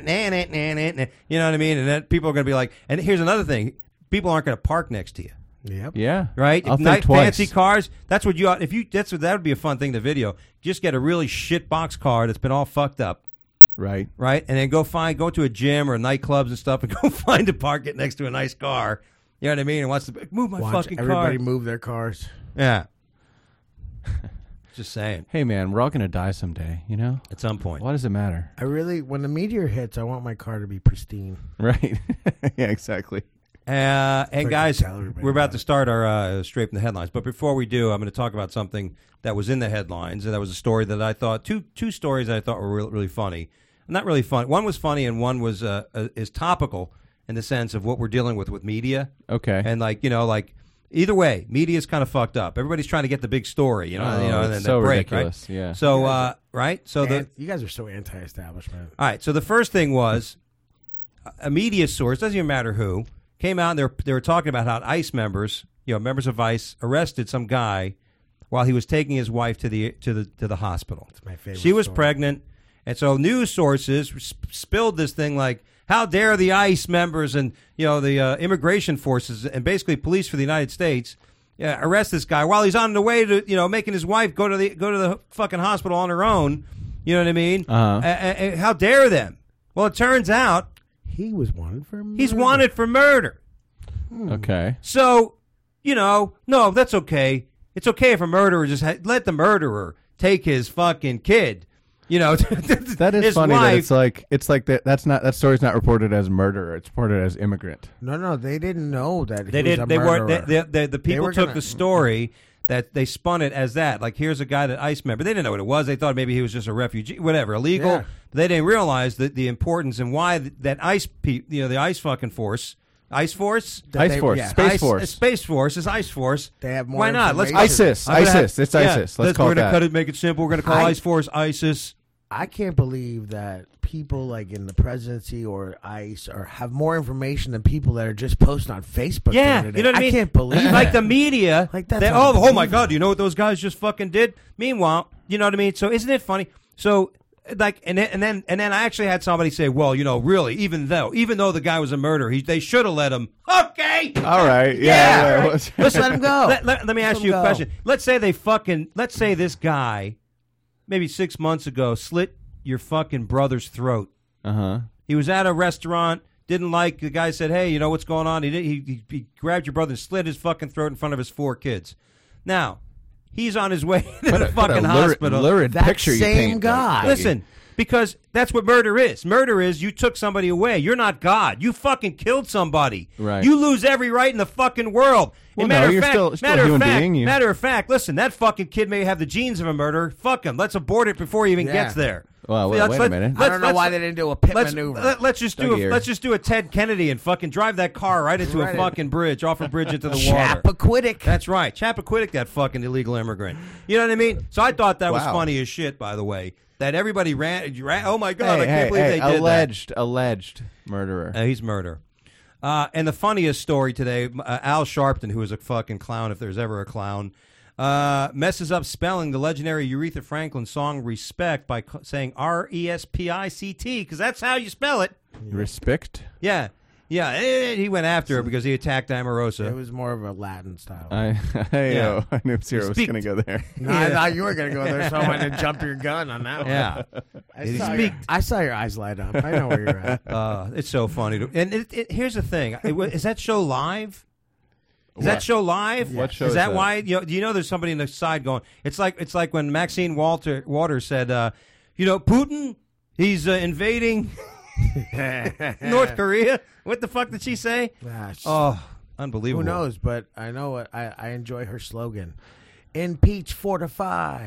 S4: You know what I mean? And then people are going to be like, and here's another thing: people aren't going to park next to you,
S5: Yep.
S6: Yeah.
S4: right?
S6: I'll
S4: If
S6: think
S4: night,
S6: twice.
S4: fancy cars. That's what you ought. If you, that's what that would be a fun thing to video. Just get a really shit box car that's been all fucked up,
S6: Right.
S4: right? And then go find, go to a gym or nightclubs and stuff, and go find a park it next to a nice car. You know what I mean? And wants to move my
S5: Watch
S4: fucking
S5: everybody
S4: car.
S5: move their cars.
S4: Yeah. Just saying.
S6: Hey man, we're all gonna die someday. You know.
S4: At some point.
S6: What does it matter?
S5: I really, when the meteor hits, I want my car to be pristine.
S6: Right. Yeah. Exactly.
S4: Uh, and
S5: Freaking
S4: guys,
S5: tell everybody
S4: we're about
S5: about
S4: to
S5: it.
S4: start our uh, straight from the headlines. But before we do, I'm going to talk about something that was in the headlines, and that was a story that I thought two two stories that I thought were really, really funny. Not really fun. One was funny, and one was uh, uh, is topical in the sense of what we're dealing with with media.
S6: Okay.
S4: And like you know, like either way, media's kind of fucked up. Everybody's trying to get the big story, you know,
S6: Oh,
S4: you know, and
S6: it's
S4: then
S6: so
S4: the break,
S6: ridiculous,
S4: right?
S6: yeah.
S4: So uh, right, so the
S5: And you guys are so anti-establishment.
S4: all right. So the first thing was a media source, doesn't even matter who, came out and they were, they were talking about how ICE members, you know, members of ICE arrested some guy while he was taking his wife to the to the to the hospital.
S5: It's my favorite
S4: She was
S5: story.
S4: pregnant, and so news sources sp- spilled this thing like, "How dare the ICE members and you know the uh, immigration forces and basically police for the United States." Yeah, arrest this guy while he's on the way to, you know, making his wife go to the go to the fucking hospital on her own. You know what I mean?
S6: Uh-huh.
S4: A- a- a- how dare them? Well, it turns out
S5: He was wanted for murder.
S4: he's wanted for murder.
S6: Okay.
S4: So, you know, no, that's okay. It's okay if a murderer just ha- let the murderer take his fucking kid. You know,
S6: That is
S4: his
S6: funny. That
S4: wife.
S6: it's like it's like that. That's not that story's not reported as murder. It's reported as immigrant.
S5: No, no, they didn't know that
S4: They
S5: he was
S4: did.
S5: a
S4: They weren't. They,
S5: murderer.
S4: they, they, the people
S5: were
S4: took
S5: gonna-
S4: the story that they spun it as that. Like, here's a guy that ICE member. They didn't know what it was. They thought maybe he was just a refugee, whatever, illegal.
S5: Yeah.
S4: But they didn't realize that the importance and why th- that ICE, pe- you know, the ICE fucking force, ICE force,
S5: That
S6: Ice
S5: they-
S6: Force,
S5: yeah.
S6: Space
S4: ICE,
S6: Force.
S4: Space Force is ICE Force.
S5: They have more
S4: Why not? Let's
S5: information.
S6: ISIS.
S4: I'm gonna
S6: ISIS. It's
S4: yeah,
S6: ISIS. Let's call
S4: we're
S6: it
S4: gonna
S6: that.
S4: cut it, make it simple. We're gonna call
S5: I-
S4: ICE Force ISIS.
S5: I can't believe that people like in the presidency or ICE or have more information than people that are just posting on Facebook.
S4: Yeah,
S5: the other
S4: you know
S5: day.
S4: what I mean.
S5: can't believe
S4: like
S5: that.
S4: the media.
S5: Like, that's
S4: they, oh, oh my
S5: unbelievable.
S4: God! Do you know what those guys just fucking did? Meanwhile, you know what I mean. So isn't it funny? So like, and then and then and then I actually had somebody say, well, you know, really, even though even though the guy was a murderer, he they should have let him. Okay.
S6: All right.
S4: Yeah.
S6: Yeah.
S5: Let's let him go.
S4: Let, let, let me
S5: Let
S4: ask
S5: him
S4: you a
S5: go.
S4: question. Let's say they fucking. Let's say this guy, maybe six months ago, slit your fucking brother's throat.
S6: Uh huh.
S4: He was at a restaurant, didn't like the guy. Said, "Hey, you know what's going on?" He did, he, he he grabbed your brother and slit his fucking throat in front of his four kids. Now he's on his way to the fucking
S6: lurid,
S4: hospital.
S6: lurid
S5: That
S6: picture you
S5: same
S6: paint,
S5: guy.
S6: Dougie.
S4: Listen, because that's what murder is. Murder is you took somebody away. You're not God. You fucking killed somebody.
S6: Right.
S4: You lose every right in the fucking world.
S6: Well,
S4: matter
S6: no,
S4: of
S6: you're
S4: fact,
S6: still- still a
S4: matter
S6: human
S4: of fact,
S6: being, you-
S4: matter of fact, listen, that fucking kid may have the genes of a murderer. Fuck him. Let's abort it before he even
S5: Yeah.
S4: gets there.
S6: Well, well,
S4: Let's-
S6: wait a
S4: let-
S6: minute.
S5: I
S4: let's-
S5: don't know
S4: let's-
S5: why they didn't do a pit
S4: Let's,
S5: maneuver.
S4: let, let's just do
S6: Dougie
S4: a,
S6: here.
S4: let's just do a Ted Kennedy and fucking drive that car right into
S5: Right
S4: a fucking bridge, off a bridge into the water.
S5: Chappaquiddick.
S4: That's right, Chappaquiddick, that fucking illegal immigrant. You know what I mean? So I thought that was
S6: Wow.
S4: funny as shit. By the way, that everybody ran. ran oh my god,
S6: hey,
S4: I can't
S6: hey,
S4: believe
S6: hey,
S4: they did that.
S6: alleged, alleged murderer.
S4: Uh, he's murder. Uh, and the funniest story today, uh, Al Sharpton, who is a fucking clown, if there's ever a clown, uh, messes up spelling the legendary Aretha Franklin song "Respect" by co- saying R E S P I C T, because that's how you spell it.
S6: Respect.
S4: Yeah, yeah. And he went after her because he attacked
S5: It
S4: Omarosa.
S5: was more of a Latin style.
S6: I, I,
S4: Yeah.
S6: oh, I knew Zero was
S4: Speak-
S6: going to go there.
S5: no, I thought you were going to go there, so I wanted to jump your gun on that one.
S4: Yeah,
S5: I
S4: He
S5: saw,
S4: speak-
S5: your, I saw your eyes light up. I know where you're at.
S4: uh, it's so funny. To, and it, it, here's the thing: It wa- is that show live? Is that
S6: What?
S4: show live?
S6: What show
S4: is
S6: is
S4: that?
S6: that?
S4: Why? You know, do you know there's somebody in the side going? It's like it's like when Maxine Walter Waters said, uh, you know, Putin, he's uh, invading North Korea. What the fuck did she say?
S5: Gosh.
S4: Oh, unbelievable.
S5: Who knows? But I know what I, I enjoy her slogan: "Impeach, fortify,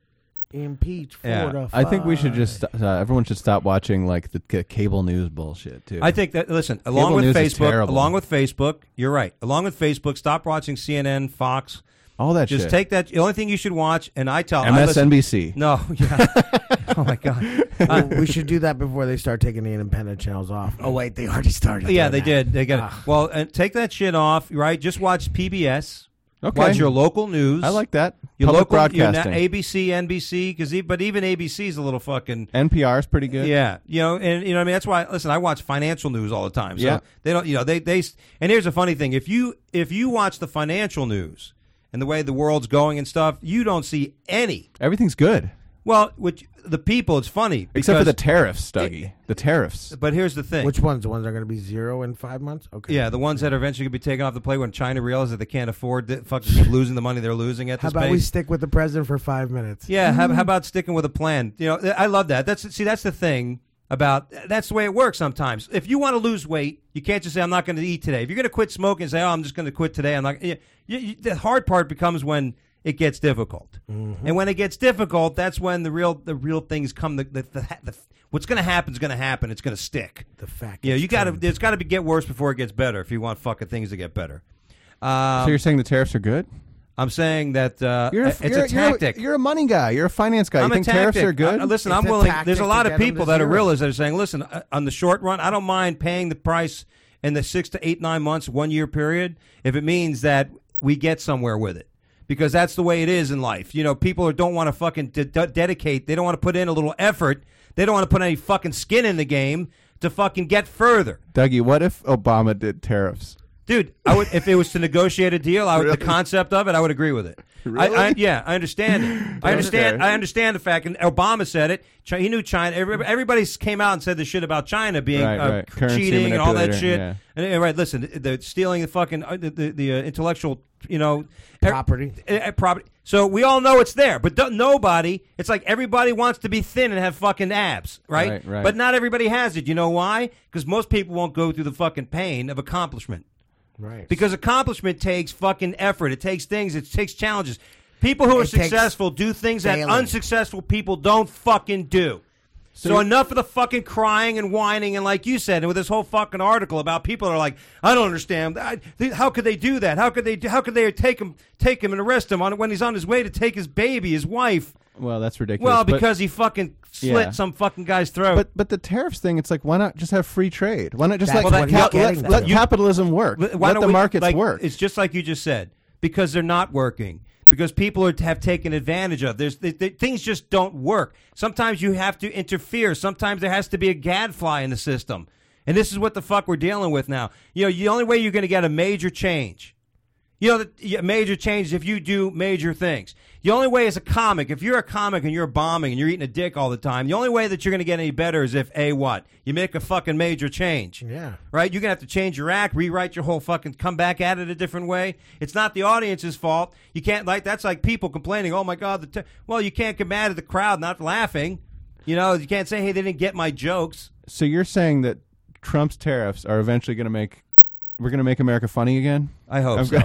S5: impeach,
S4: Yeah.
S5: fortify."
S6: I think we should just uh, everyone should stop watching like the c- cable news bullshit too.
S4: I think that listen, along
S6: Cable
S4: with
S6: news is
S4: Facebook,
S6: terrible.
S4: along with Facebook, you're right. Along with Facebook, stop watching C N N, Fox.
S6: all that
S4: Just
S6: shit.
S4: take that. The only thing you should watch, and I tell I listen-
S6: M S N B C.
S4: No, yeah. Oh my god.
S5: Well, we should do that before they start taking the independent channels off. Oh wait, they already started.
S4: Yeah,
S5: doing
S4: they
S5: that.
S4: did. They got
S5: Ah.
S4: it. Well, and take that shit off, right? Just watch P B S.
S6: Okay.
S4: Watch your local news.
S6: I like that.
S4: your
S6: Public
S4: local your na-
S6: broadcasting.
S4: A B C, N B C, because but even A B C is a little fucking.
S6: N P R is pretty good.
S4: Yeah, you know, and you know what I mean. That's why. Listen, I watch financial news all the time. So
S6: Yeah.
S4: they don't, you know, they they. And here's a funny thing: if you if you watch the financial news and the way the world's going and stuff, you don't see any.
S6: Everything's good
S4: Well, with the people, it's funny
S6: except for the
S4: because-
S6: tariffs, Dougie. the tariffs.
S4: But here's the thing:
S5: Which ones? The ones that are going to be zero in five months? Okay.
S4: yeah, the ones that are eventually going to be taken off the plate when China realizes that they can't afford to fucking keep losing the money they're losing at
S5: How
S4: this
S5: about we
S4: pace.
S5: stick with the president for five minutes?
S4: Yeah, how, how about sticking with a plan? You know, I love that. That's see, that's the thing about that's the way it works sometimes. If you want to lose weight, you can't just say I'm not going to eat today. If you're going to quit smoking and say, "Oh, I'm just going to quit today," I'm not. You, you, you, the hard part becomes when it gets difficult, and when it gets difficult, that's when the real the real things come. The, the, the, the what's going to happen is going to happen. It's going to stick.
S5: The fact.
S4: Yeah,
S5: is
S4: you got to.
S5: true.
S4: It's got to be get worse before it gets better. If you want fucking things to get better. Um,
S6: so you're saying the tariffs are good?
S4: I'm saying that uh,
S6: You're a,
S4: it's
S6: you're,
S4: a tactic.
S6: You're, you're a money guy. You're a finance guy.
S4: I'm
S6: you think
S4: a tactic.
S6: tariffs are good?
S4: Uh, listen,
S5: It's
S4: I'm
S5: a
S4: willing.
S5: tactic
S4: There's a
S5: to
S4: lot
S5: get
S4: of
S5: 'em
S4: people
S5: to
S4: that are
S5: zero.
S4: realists that are saying, listen, uh, on the short run, I don't mind paying the price in the six to eight, nine months, one year period, if it means that we get somewhere with it. Because that's the way it is in life. You know, people don't want to fucking de- de- dedicate. They don't want to put in a little effort. They don't want to put any fucking skin in the game to fucking get further.
S6: Dougie, what if Obama did tariffs?
S4: Dude, I would if it was to negotiate a deal, I would,
S6: Really?
S4: the concept of it, I would agree with it.
S6: Really?
S4: I, I, yeah, I understand it. I understand.
S6: Okay.
S4: I understand the fact, and Obama said it. Chi- He knew China. every- Everybody came out and said the shit about China being
S6: Right,
S4: uh,
S6: right. Currency
S4: cheating and all that
S6: manipulator,
S4: shit.
S6: yeah.
S4: And uh, right, listen, the, the stealing the fucking uh, the the, the uh, intellectual, you know, er-
S5: Property.
S4: uh, uh, property. So we all know it's there, but don't, nobody. It's like everybody wants to be thin and have fucking abs, right?
S6: Right, right.
S4: But not everybody has it. You know why? Because most people won't go through the fucking pain of accomplishment.
S5: Right.
S4: Because accomplishment takes fucking effort. It takes things. It takes challenges. People who are
S5: It takes
S4: successful do things that
S5: failing.
S4: unsuccessful people don't fucking do. So,
S6: you-
S4: enough of the fucking crying and whining, and like you said, and with this whole fucking article about people that are like, I don't understand. I, they, how could they do that? How could they? Do, how could they take him, take him, and arrest him on when he's on his way to take his baby, his wife?
S6: Well, that's ridiculous.
S4: Well,
S6: but-
S4: because he fucking slit
S6: Yeah.
S4: some fucking guy's throat.
S6: But but the tariffs thing, it's like why not just have free trade? Why not just
S5: That's
S6: let,
S5: what
S6: let,
S5: he's
S6: let,
S5: getting
S6: let
S5: to.
S6: capitalism work?
S4: Why
S6: let
S4: don't
S6: the
S4: we-
S6: markets
S4: like,
S6: work.
S4: It's just like you just said, because they're not working. Because people are, have taken advantage of. There's they, they, things just don't work. Sometimes you have to interfere. Sometimes there has to be a gadfly in the system, and this is what the fuck we're dealing with now. You know, the only way you're going to get a major change, you know, the, a major change is if you do major things. The only way is a comic. If you're a comic and you're bombing and you're eating a dick all the time, the only way that you're going to get any better is if a what you make a fucking major change.
S5: Yeah.
S4: Right? You're going to have to change your act, rewrite your whole fucking, come back at it a different way. It's not the audience's fault. You can't, like, that's like people complaining, oh my God, the te-. Well, you can't get mad at the crowd not laughing. You know, you can't say, hey, they didn't get my jokes.
S6: so you're saying that Trump's tariffs are eventually going to make we're going to make America funny again?
S4: I hope
S6: I'm
S4: so.
S6: go-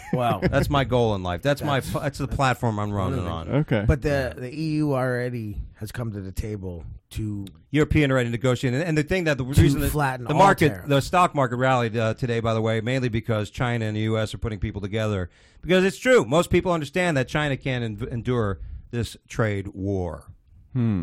S5: Well,
S4: That's my goal in life. That's, my. That's the platform I'm running on.
S6: Okay.
S5: but the the E U already has come to the table to
S4: European already negotiating, and the thing that the
S5: To
S4: reason that
S5: flatten
S4: the
S5: all
S4: market,
S5: tariffs.
S4: the stock market rallied uh, today, by the way, mainly because China and the U S are putting people together. Because it's true, most people understand that China can't en- endure this trade war.
S6: Hmm.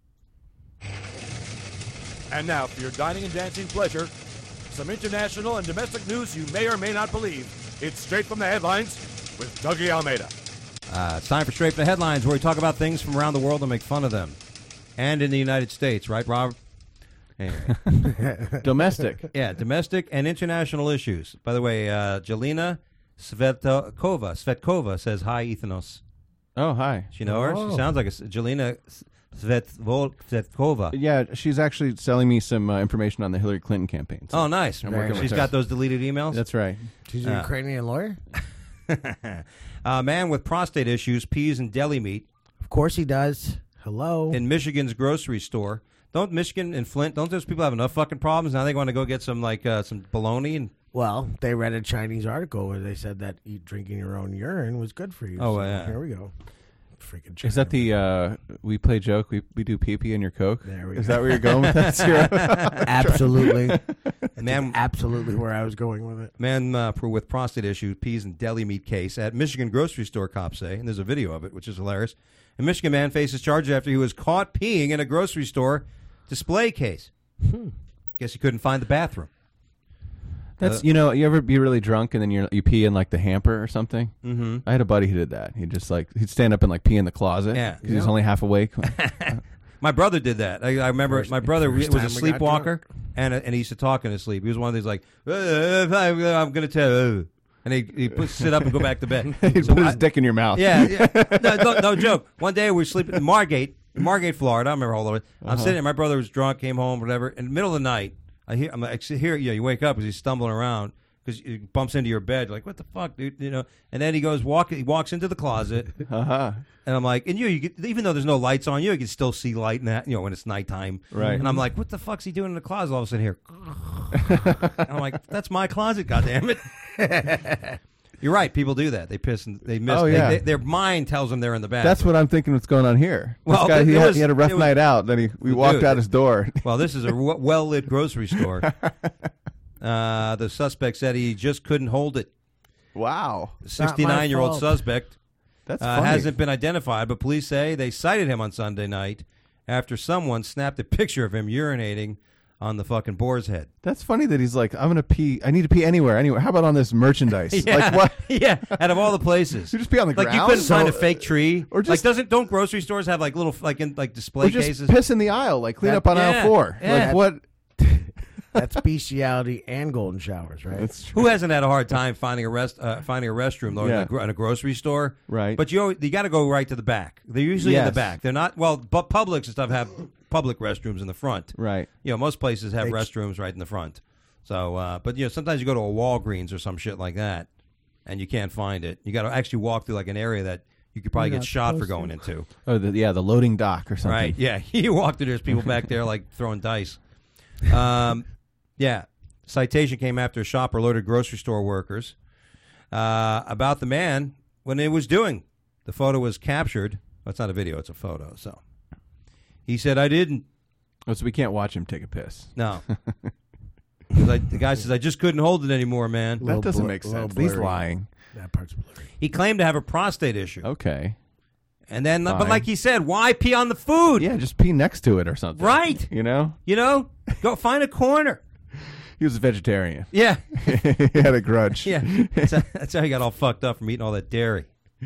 S7: And now, for your dining and dancing pleasure, some international and domestic news you may or may not believe. It's Straight from the Headlines with Dougie Almeida.
S4: Uh, it's time for Straight from the Headlines, where we talk about things from around the world and make fun of them, and in the United States, right, Rob? Anyway.
S6: Domestic.
S4: Yeah, domestic and international issues. By the way, uh, Jelena Svetkova Svetkova says hi, Ethanos.
S6: Oh, hi.
S4: Do you know her?
S5: Oh.
S4: She sounds like a Jelena Svetvol- Svetkova.
S6: Yeah, she's actually selling me some uh, information on the Hillary Clinton campaign. So
S4: Oh, nice.
S6: I'm working with
S4: She's
S6: her.
S4: got those deleted emails.
S6: That's right.
S5: she's a
S4: Ah.
S5: Ukrainian lawyer.
S4: A man with prostate issues pees in deli meat
S5: Of course he does. Hello.
S4: in Michigan's grocery store. Don't Michigan and Flint? Don't those people have enough fucking problems? Now they want to go get some like uh, some bologna and
S5: Well, they read a Chinese article where they said that eat, drinking your own urine was good for you.
S4: Oh,
S5: so
S4: yeah.
S5: Here we go. Freaking China.
S6: Is that the uh, we play joke? We we do pee pee in your Coke.
S5: There we
S6: Is
S5: go.
S6: that where you're going with that? Zero?
S5: Absolutely. That's
S4: Man-
S5: absolutely where I was going with it.
S4: man uh, for- with prostate issues pees in deli meat case at Michigan grocery store, cops say, and there's a video of it, which is hilarious. A Michigan man faces charges after he was caught peeing in a grocery store display case.
S5: Hmm.
S4: Guess he couldn't find the bathroom.
S6: That's
S4: Uh,
S6: you know you ever be really drunk and then you you pee in like the hamper or something.
S4: Mm-hmm.
S6: I had a buddy who did that. He just like he'd stand up and like pee in the closet.
S4: Yeah.
S6: 'cause he's only half awake.
S4: My brother did that. I, I remember
S5: First-
S4: my brother
S5: first
S4: was a
S5: time we got
S4: sleepwalker, and and he used to talk in his sleep. He was one of these like, uh, I'm going to tell you. And he he put sit up and go back to bed.
S6: He'd
S4: So
S6: put his
S4: I-
S6: dick in your mouth.
S4: Yeah, yeah. No, no, no joke. One day we were sleeping in Margate, Margate, Florida. I remember all of it. I'm sitting there. My brother was drunk, came home, whatever. In the middle of the night, I hear, I'm like, I hear, yeah, you wake up as he's stumbling around because he bumps into your bed. You're like, what the fuck, dude? You know. And then he goes walk. He walks into the closet,
S6: Uh-huh.
S4: and I'm like, and you, you get, even though there's no lights on, you, you can still see light in that, you know, when it's nighttime.
S6: Right.
S4: And I'm like, what the fuck's he doing in the closet? All of a sudden here, and I'm like, that's my closet, goddammit. You're right. People do that. They piss and they miss.
S6: Oh,
S4: they-
S6: yeah.
S4: they- their mind tells them they're in the bathroom.
S6: That's what I'm thinking. What's going on here?
S4: Well,
S6: this guy, he,
S4: it
S6: had,
S4: was-
S6: he had a rough
S4: it was-
S6: night out. Then he we
S4: Dude,
S6: walked out his door.
S4: Well, this is a w- well-lit grocery store. Uh, the suspect said he just couldn't hold it.
S6: Wow,
S4: The
S5: not my
S4: sixty-nine-year-old
S5: fault.
S4: suspect
S6: that's
S4: uh,
S6: funny.
S4: hasn't been identified, but police say they cited him on Sunday night after someone snapped a picture of him urinating on the fucking boar's head.
S6: That's funny that he's like, I'm gonna pee. I need to pee anywhere, anywhere. How about on this merchandise?
S4: Yeah,
S6: Like what?
S4: yeah. Out of all the places,
S6: You just pee on the
S4: like
S6: ground.
S4: you couldn't
S6: So-
S4: find a fake tree,
S6: or
S4: like
S6: just-
S4: doesn't don't grocery stores have like little like in like display
S6: Or just
S4: cases?
S6: piss in the aisle, like clean
S4: That-
S6: up on
S4: yeah,
S6: aisle four.
S4: yeah.
S6: Like what?
S5: That's bestiality and golden showers, right?
S6: That's true.
S4: Who hasn't had a hard time finding a rest uh, finding a restroom though in,
S6: Yeah.
S4: a, gro- in a grocery store?
S6: Right.
S4: But you always, you got to go right to the back. They're usually in the
S6: Yes.
S4: back. They're not well. But Publix and stuff have public restrooms in the front.
S6: Right.
S4: You know, most places have
S5: They-
S4: restrooms right in the front. So, uh, but you know, sometimes you go to a Walgreens or some shit like that, and you can't find it. You got to actually walk through like an area that you could probably
S5: You're
S4: get
S5: not
S4: shot for
S5: supposed to.
S4: going into.
S6: Oh, the, yeah, the loading dock or something.
S4: Right? Yeah, you walk through. There's people back there like throwing dice. Um, yeah. Citation came after a shopper alerted grocery store workers uh, about the man when it was doing. The photo was captured. Well, it's not a video; it's a photo. So he said, "I didn't."
S6: Oh, so we can't watch him take a piss.
S4: No. 'Cause I, the guy says, "I just couldn't hold it anymore, man."
S5: Little
S6: That doesn't
S5: blur-
S6: make
S5: little
S6: sense. He's
S5: blurry.
S6: lying.
S5: That part's blurry.
S4: He claimed to have a prostate issue,
S6: Okay.
S4: and then, but
S6: Fine.
S4: like he said, why pee on the food?
S6: Yeah, just pee next to it or something.
S4: Right.
S6: You know?
S4: You know, go find a corner.
S6: He was a vegetarian.
S4: Yeah.
S6: He had a grudge.
S4: Yeah, that's how, that's how he got all fucked up from eating all that dairy.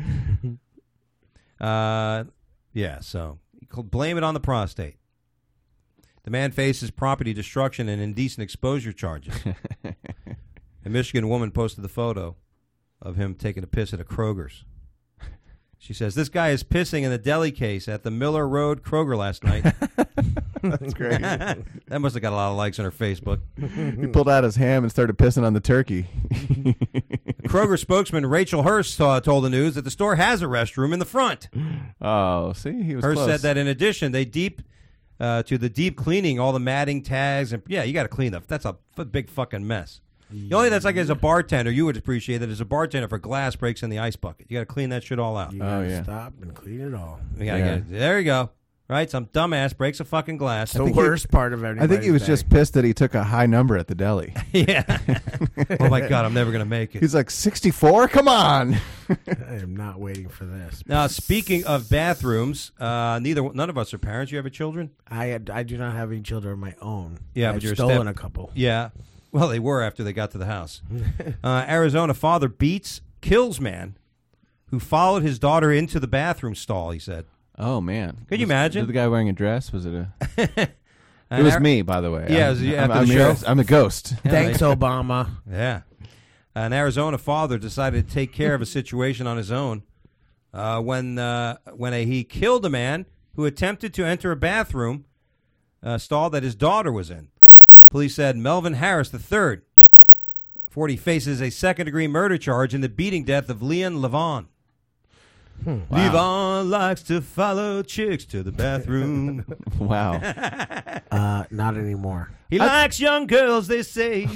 S4: Uh, yeah, so blame it on the prostate. The man faces property destruction and indecent exposure charges. A Michigan woman posted the photo of him taking a piss at a Kroger's. She says, "This guy is pissing in the deli case at the Miller Road Kroger last night."
S6: That's great.
S4: That must have got a lot of likes on her Facebook.
S6: He pulled out his ham and started pissing on the turkey.
S4: Kroger spokesman Rachel Hurst uh, told the news that the store has a restroom in the front.
S6: Oh, see? He was
S4: Hurst
S6: close.
S4: said that in addition, they deep uh, to the deep cleaning, all the matting tags, and yeah, you got to clean up. That's a f- big fucking mess. The only that's like as a bartender, you would appreciate that as a bartender, if a glass breaks in the ice bucket, you got to clean that shit all out.
S5: You
S6: Oh,
S5: gotta
S6: yeah.
S5: stop and clean it all.
S4: You gotta
S6: Yeah.
S4: get it. There you go. Right? Some dumbass breaks a fucking glass.
S5: The
S6: think he-
S5: worst part of everything.
S6: I think he was just pissed that he took a high number at the deli.
S4: yeah. Oh my God, I'm never gonna make it.
S6: He's like, sixty-four? Come on.
S5: I am not waiting for this.
S4: Now, speaking of bathrooms, uh, neither none of us are parents. You have children?
S5: I had, I do not have any children of my own.
S4: Yeah,
S5: I've
S4: but you're a
S5: stolen
S4: step-
S5: a couple.
S4: Yeah. Well, they were after they got to the house. uh, Arizona father beats, kills man who followed his daughter into the bathroom stall, he said.
S6: Oh, man.
S4: Could you
S6: Was-
S4: imagine?
S6: was the guy wearing a dress? Was it a...
S4: Uh,
S6: It was
S4: Ar-
S6: me, by the way.
S4: Yeah,
S6: I'm,
S4: it was you
S6: I'm,
S4: after
S6: I'm
S4: the
S6: here-
S4: show?
S6: I'm the ghost.
S4: Yeah,
S5: Thanks,
S4: they-
S5: Obama.
S4: Yeah. An Arizona father decided to take care of a situation on his own uh, when uh, when a, he killed a man who attempted to enter a bathroom uh, stall that his daughter was in. Police said Melvin Harris the third, forty, faces a second-degree murder charge in the beating death of Leon Levon.
S5: Hmm.
S4: Levon likes to follow chicks to the bathroom.
S6: Wow.
S5: Uh, not anymore.
S4: He likes young girls, they say.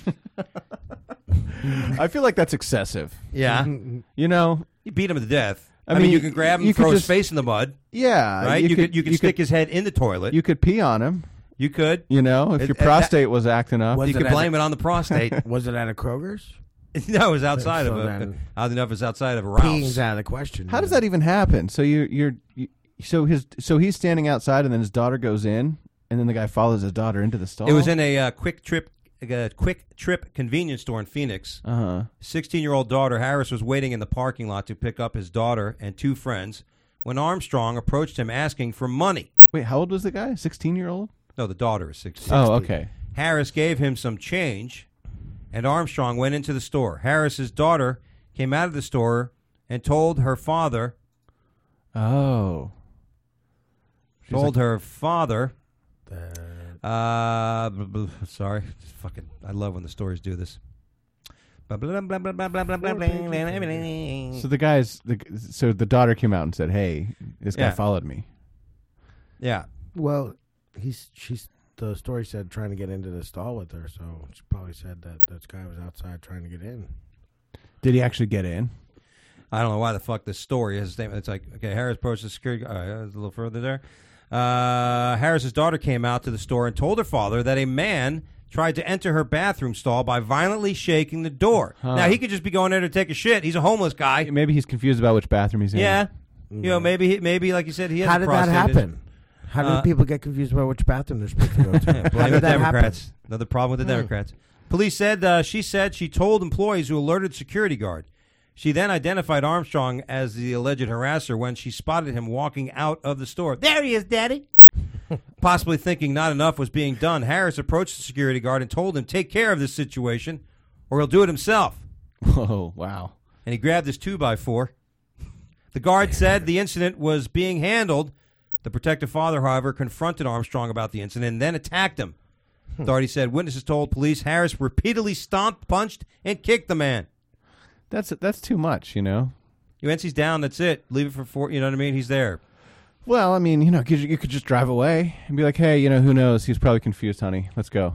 S6: I feel like that's excessive.
S4: Yeah.
S6: You know?
S4: You beat him to death. I,
S6: I
S4: mean,
S6: mean,
S4: you can grab him,
S6: you could
S4: throw his
S6: just-
S4: face in the mud,
S6: Yeah.
S4: right? You, could, you could stick his head in the toilet.
S6: You could pee on him.
S4: You could.
S6: You know, if
S4: It-
S6: your
S4: it-
S6: prostate was acting up.
S5: Was
S4: You
S5: it
S4: could
S5: at
S4: blame
S5: a-
S4: it on the prostate.
S5: Was it at a Kroger's?
S4: No, it was outside
S5: So
S4: of a.
S5: then-
S4: Odd enough, it's outside of a
S5: Peeing's
S4: Ralph's.
S5: out of the question.
S6: How does that even happen? So you, you're, you, so his, so he's standing outside, and then his daughter goes in, and then the guy follows his daughter into the stall.
S4: It was in a uh, quick trip, a quick trip convenience store in Phoenix.
S6: Uh huh.
S4: sixteen-year-old daughter Harris was waiting in the parking lot to pick up his daughter and two friends when Armstrong approached him asking for money.
S6: Wait, how old was the guy? Sixteen year old.
S4: No, the daughter is sixteen.
S6: Oh, okay.
S4: Harris gave him some change, and Armstrong went into the store. Harris's daughter came out of the store and told her father.
S6: Oh. She's
S4: told
S6: like-
S4: her father. Uh, blah, blah, sorry, Just fucking. I love when the stories do this. Blah, blah, blah, blah, blah, blah, blah, blah, blah.
S6: So the guy's the so the daughter came out and said, "Hey, this guy
S4: Yeah.
S6: followed me."
S4: Yeah,
S5: Well, he's she's the story said trying to get into the stall with her, so she probably said that this guy was outside trying to get in.
S6: Did he actually get in?
S4: I don't know why the fuck this story is. It's like, okay, Harris approached the security. All right, a little further there. Uh, Harris's daughter came out to the store and told her father that a man tried to enter her bathroom stall by violently shaking the door.
S6: Huh.
S4: Now, he could just be going there to take a shit. He's a homeless guy.
S6: Maybe he's confused about which bathroom he's in.
S4: Yeah. You know, maybe, he- maybe like you said, he has
S5: How
S4: a
S5: did that
S4: prostate
S5: happen? How did
S4: Uh,
S5: people get confused about which bathroom they're supposed to go to? How
S4: Blame
S5: did
S4: the
S5: that
S4: Democrats. Another problem with the
S5: Hmm.
S4: Democrats. Police said uh, she said she told employees who alerted security guard. She then identified Armstrong as the alleged harasser when she spotted him walking out of the store. There he is, Daddy. Possibly thinking not enough was being done, Harris approached the security guard and told him, take care of this situation or he'll do it himself.
S6: Whoa! Wow.
S4: And he grabbed his two by four. The guard said the incident was being handled. The protective father, however, confronted Armstrong about the incident and then attacked him. Authorities said witnesses told police Harris repeatedly stomped, punched, and kicked the man.
S6: That's that's too much, you know.
S4: Once he's down, that's it. Leave it for four. You know what I mean? He's there.
S6: Well, I mean, you know, you you could just drive away and be like, "Hey, you know, who knows? He's probably confused, honey. Let's go."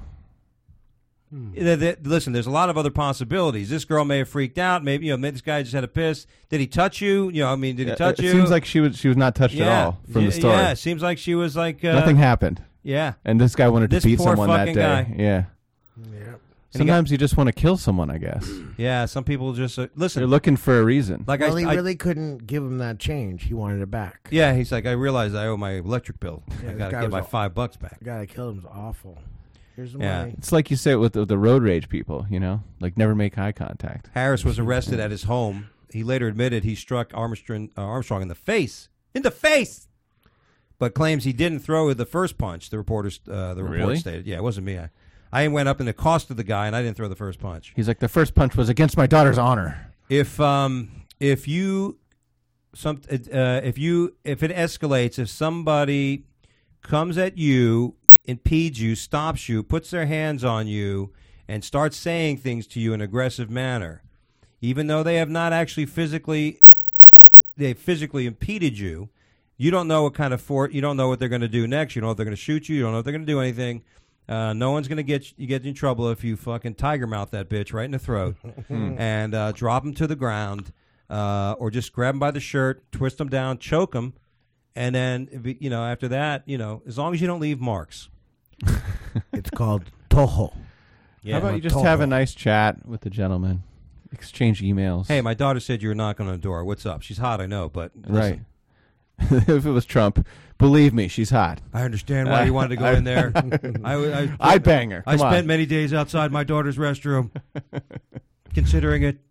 S4: Th- th- Listen, there's a lot of other possibilities. This girl may have freaked out. Maybe you know, maybe this guy just had a piss. Did he touch you? You know, I mean, did he
S6: Uh,
S4: touch
S6: it
S4: you?
S6: seems like she was she was not touched
S4: yeah.
S6: at all from
S4: Y-
S6: the story.
S4: Yeah, seems like she was like uh,
S6: Nothing happened,
S4: Yeah,
S6: and this guy wanted to
S4: This
S6: beat
S4: poor
S6: someone that
S4: fucking
S6: day.
S4: guy.
S6: Yeah.
S5: Yep.
S6: Sometimes you just want to kill someone. I guess
S4: yeah. Some people just uh, listen.
S6: they're looking for a reason.
S4: Like
S5: Well,
S4: I,
S5: he
S4: I-
S5: really couldn't give him that change. He wanted it back.
S4: yeah. He's like, I realized I owe my electric bill.
S5: Yeah,
S4: I
S5: this
S4: got to
S5: guy
S4: get
S5: was
S4: my
S5: all-
S4: five bucks back.
S5: The guy that killed him was awful. Here's the
S4: Yeah.
S5: money.
S6: It's like you say with the, the road rage people. You know, like never make eye contact.
S4: Harris was arrested at his home. He later admitted he struck Armstrong, uh, Armstrong in the face, in the face, but claims he didn't throw the first punch. The reporters, uh, the report
S6: Really?
S4: stated, "Yeah, it wasn't me. I, I went up and accosted the guy, and I didn't throw the first punch."
S6: He's like, the first punch was against my daughter's honor.
S4: If um if you some uh, if you if it escalates, if somebody comes at you, impedes you, stops you, puts their hands on you, and starts saying things to you in an aggressive manner, even though they have not actually physically they physically impeded you, you don't know what kind of fort you don't know what they're going to do next. You don't know if they're going to shoot you. You don't know if they're going to do anything. Uh, no one's going to get you get in trouble if you fucking tiger mouth that bitch right in the throat and uh, drop him to the ground uh, or just grab him by the shirt, twist him down, choke him, and then, you know, after that, you know, as long as you don't leave marks.
S5: It's called Toho.
S4: Yeah.
S6: How about you just
S5: Toho.
S6: have a nice chat with the gentleman, exchange emails.
S4: Hey, my daughter said you were knocking on the door. What's up? She's hot, I know, but listen.
S6: Right. If it was Trump, believe me, she's hot.
S4: I understand why you wanted to go in there. I, I,
S6: I'd bang her.
S4: I
S6: Come
S4: spent
S6: on.
S4: many days outside my daughter's restroom, considering it.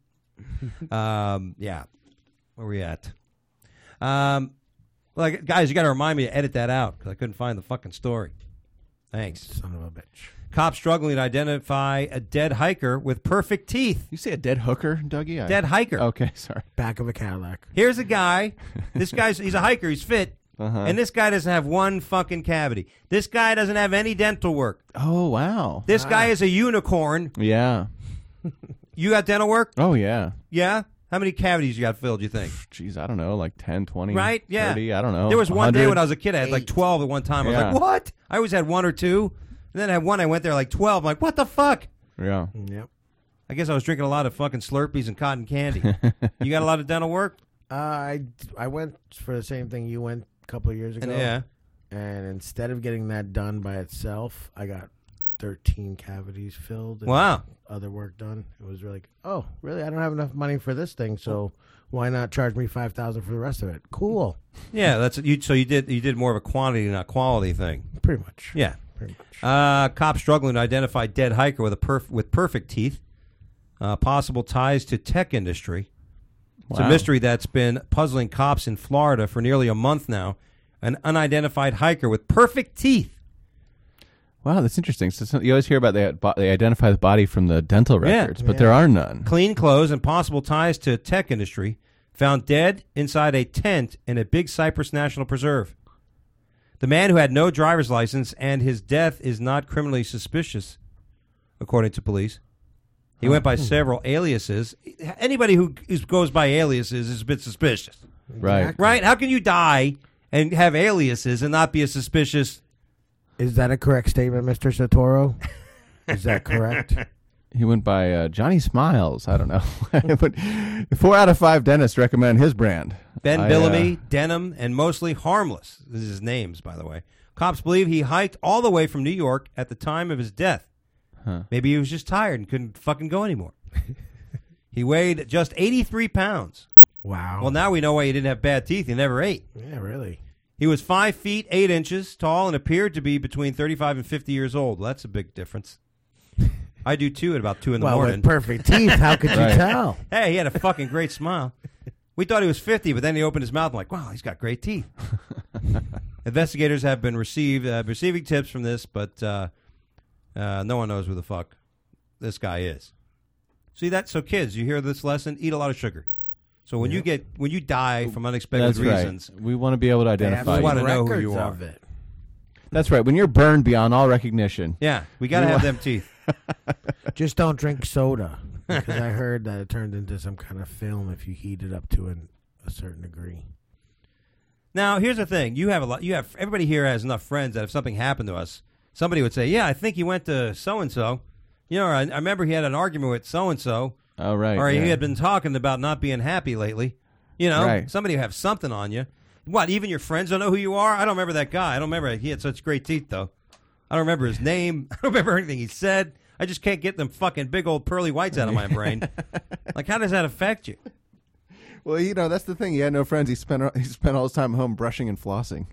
S4: Um, yeah, where we at? Um, like guys, you got to remind me to edit that out because I couldn't find the fucking story. Thanks.
S5: Son of a bitch.
S4: Cops struggling to identify a dead hiker with perfect teeth.
S6: You say a dead hooker, Dougie? I-
S4: Dead hiker.
S6: Okay, sorry.
S5: Back of a Cadillac.
S4: Here's a guy. This guy's he's a hiker. He's fit.
S6: Uh-huh.
S4: And this guy doesn't have one fucking cavity. This guy doesn't have any dental work.
S6: Oh, wow.
S4: This guy is a unicorn.
S6: Yeah.
S4: You got dental work?
S6: Oh, yeah.
S4: Yeah? How many cavities you got filled, you think?
S6: Jeez, I don't know, like ten, twenty,
S4: Right? Yeah.
S6: thirty, I don't know.
S4: There was one day
S6: one hundred.
S4: when I was a kid, I had like twelve at one time. I was
S6: Yeah.
S4: like, what? I always had one or two. And then I had one, I went there like twelve. I'm like, what the fuck?
S6: Yeah.
S5: Yep.
S4: I guess I was drinking a lot of fucking Slurpees and cotton candy. You got a lot of dental work?
S5: Uh, I, I went for the same thing you went a couple of years ago.
S4: And, yeah.
S5: And instead of getting that done by itself, I got thirteen cavities filled. And
S4: Wow.
S5: Other work done. It was really, oh, really? I don't have enough money for this thing, so why not charge me five thousand dollars for the rest of it? Cool.
S4: Yeah, that's you. So you did you did more of a quantity, not quality thing.
S5: Pretty much.
S4: Yeah.
S5: Pretty much.
S4: Uh, cops struggling to identify dead hiker with a perf- with perfect teeth. Uh, possible ties to tech industry. It's a
S6: Wow.
S4: mystery that's been puzzling cops in Florida for nearly a month now. An unidentified hiker with perfect teeth.
S6: Wow, that's interesting. So, so you always hear about they, they identify the body from the dental
S4: Yeah.
S6: records, but
S5: Yeah.
S6: there are none.
S4: Clean clothes and possible ties to tech industry. Found dead inside a tent in a Big Cypress National Preserve. The man who had no driver's license and his death is not criminally suspicious, according to police. He went by several aliases. Anybody who is- goes by aliases is a bit suspicious,
S6: Right.
S4: right? How can you die and have aliases and not be a suspicious?
S5: Is that a correct statement, Mister Sotoro? Is that correct?
S6: He went by uh, Johnny Smiles. I don't know. But four out of five dentists recommend his brand.
S4: Ben
S6: I,
S4: Billamy,
S6: uh,
S4: Denham, and mostly harmless. This is his names, by the way. Cops believe he hiked all the way from New York at the time of his death.
S6: Huh.
S4: Maybe he was just tired and couldn't fucking go anymore. He weighed just eighty-three pounds.
S5: Wow.
S4: Well, now we know why he didn't have bad teeth. He never ate.
S5: Yeah, really.
S4: He was five feet, eight inches tall and appeared to be between thirty-five and fifty years old. Well, that's a big difference. I do, too, at about two in the
S5: well,
S4: morning.
S5: with perfect teeth, how could
S6: Right.
S5: you tell?
S4: Hey, he had a fucking great smile. We thought he was fifty, but then he opened his mouth. I'm like, wow, he's got great teeth. Investigators have been received uh, receiving tips from this, but uh, uh, no one knows who the fuck this guy is. See that? So, kids, you hear this lesson? Eat a lot of sugar. So when you get when you die from unexpected
S6: That's
S4: reasons,
S6: right. We want to be able to
S5: They have
S6: identify
S4: We wanna
S6: you.
S4: know who
S5: records
S4: you are.
S5: of it.
S6: That's right. When you're burned beyond all recognition.
S4: yeah, we got to
S6: You
S4: have
S6: wa-
S4: them teeth.
S5: Just don't drink soda. Because I heard that it turned into some kind of film if you heat it up to an, a certain degree.
S4: Now, here's the thing: you have a lot. You have everybody here has enough friends that if something happened to us, somebody would say, "Yeah, I think he went to so and so." You know, I, I remember he had an argument with so and so,
S6: Oh, right.
S4: or
S6: yeah.
S4: he had been talking about not being happy lately. You know,
S6: Right.
S4: somebody have something on you. What? Even your friends don't know who you are? I don't remember that guy. I don't remember. He had such great teeth, though. I don't remember his name. I don't remember anything he said. I just can't get them fucking big old pearly whites out of my brain. Like, how does that affect you?
S6: Well, you know, that's the thing. He had no friends. He spent he spent all his time home brushing and flossing.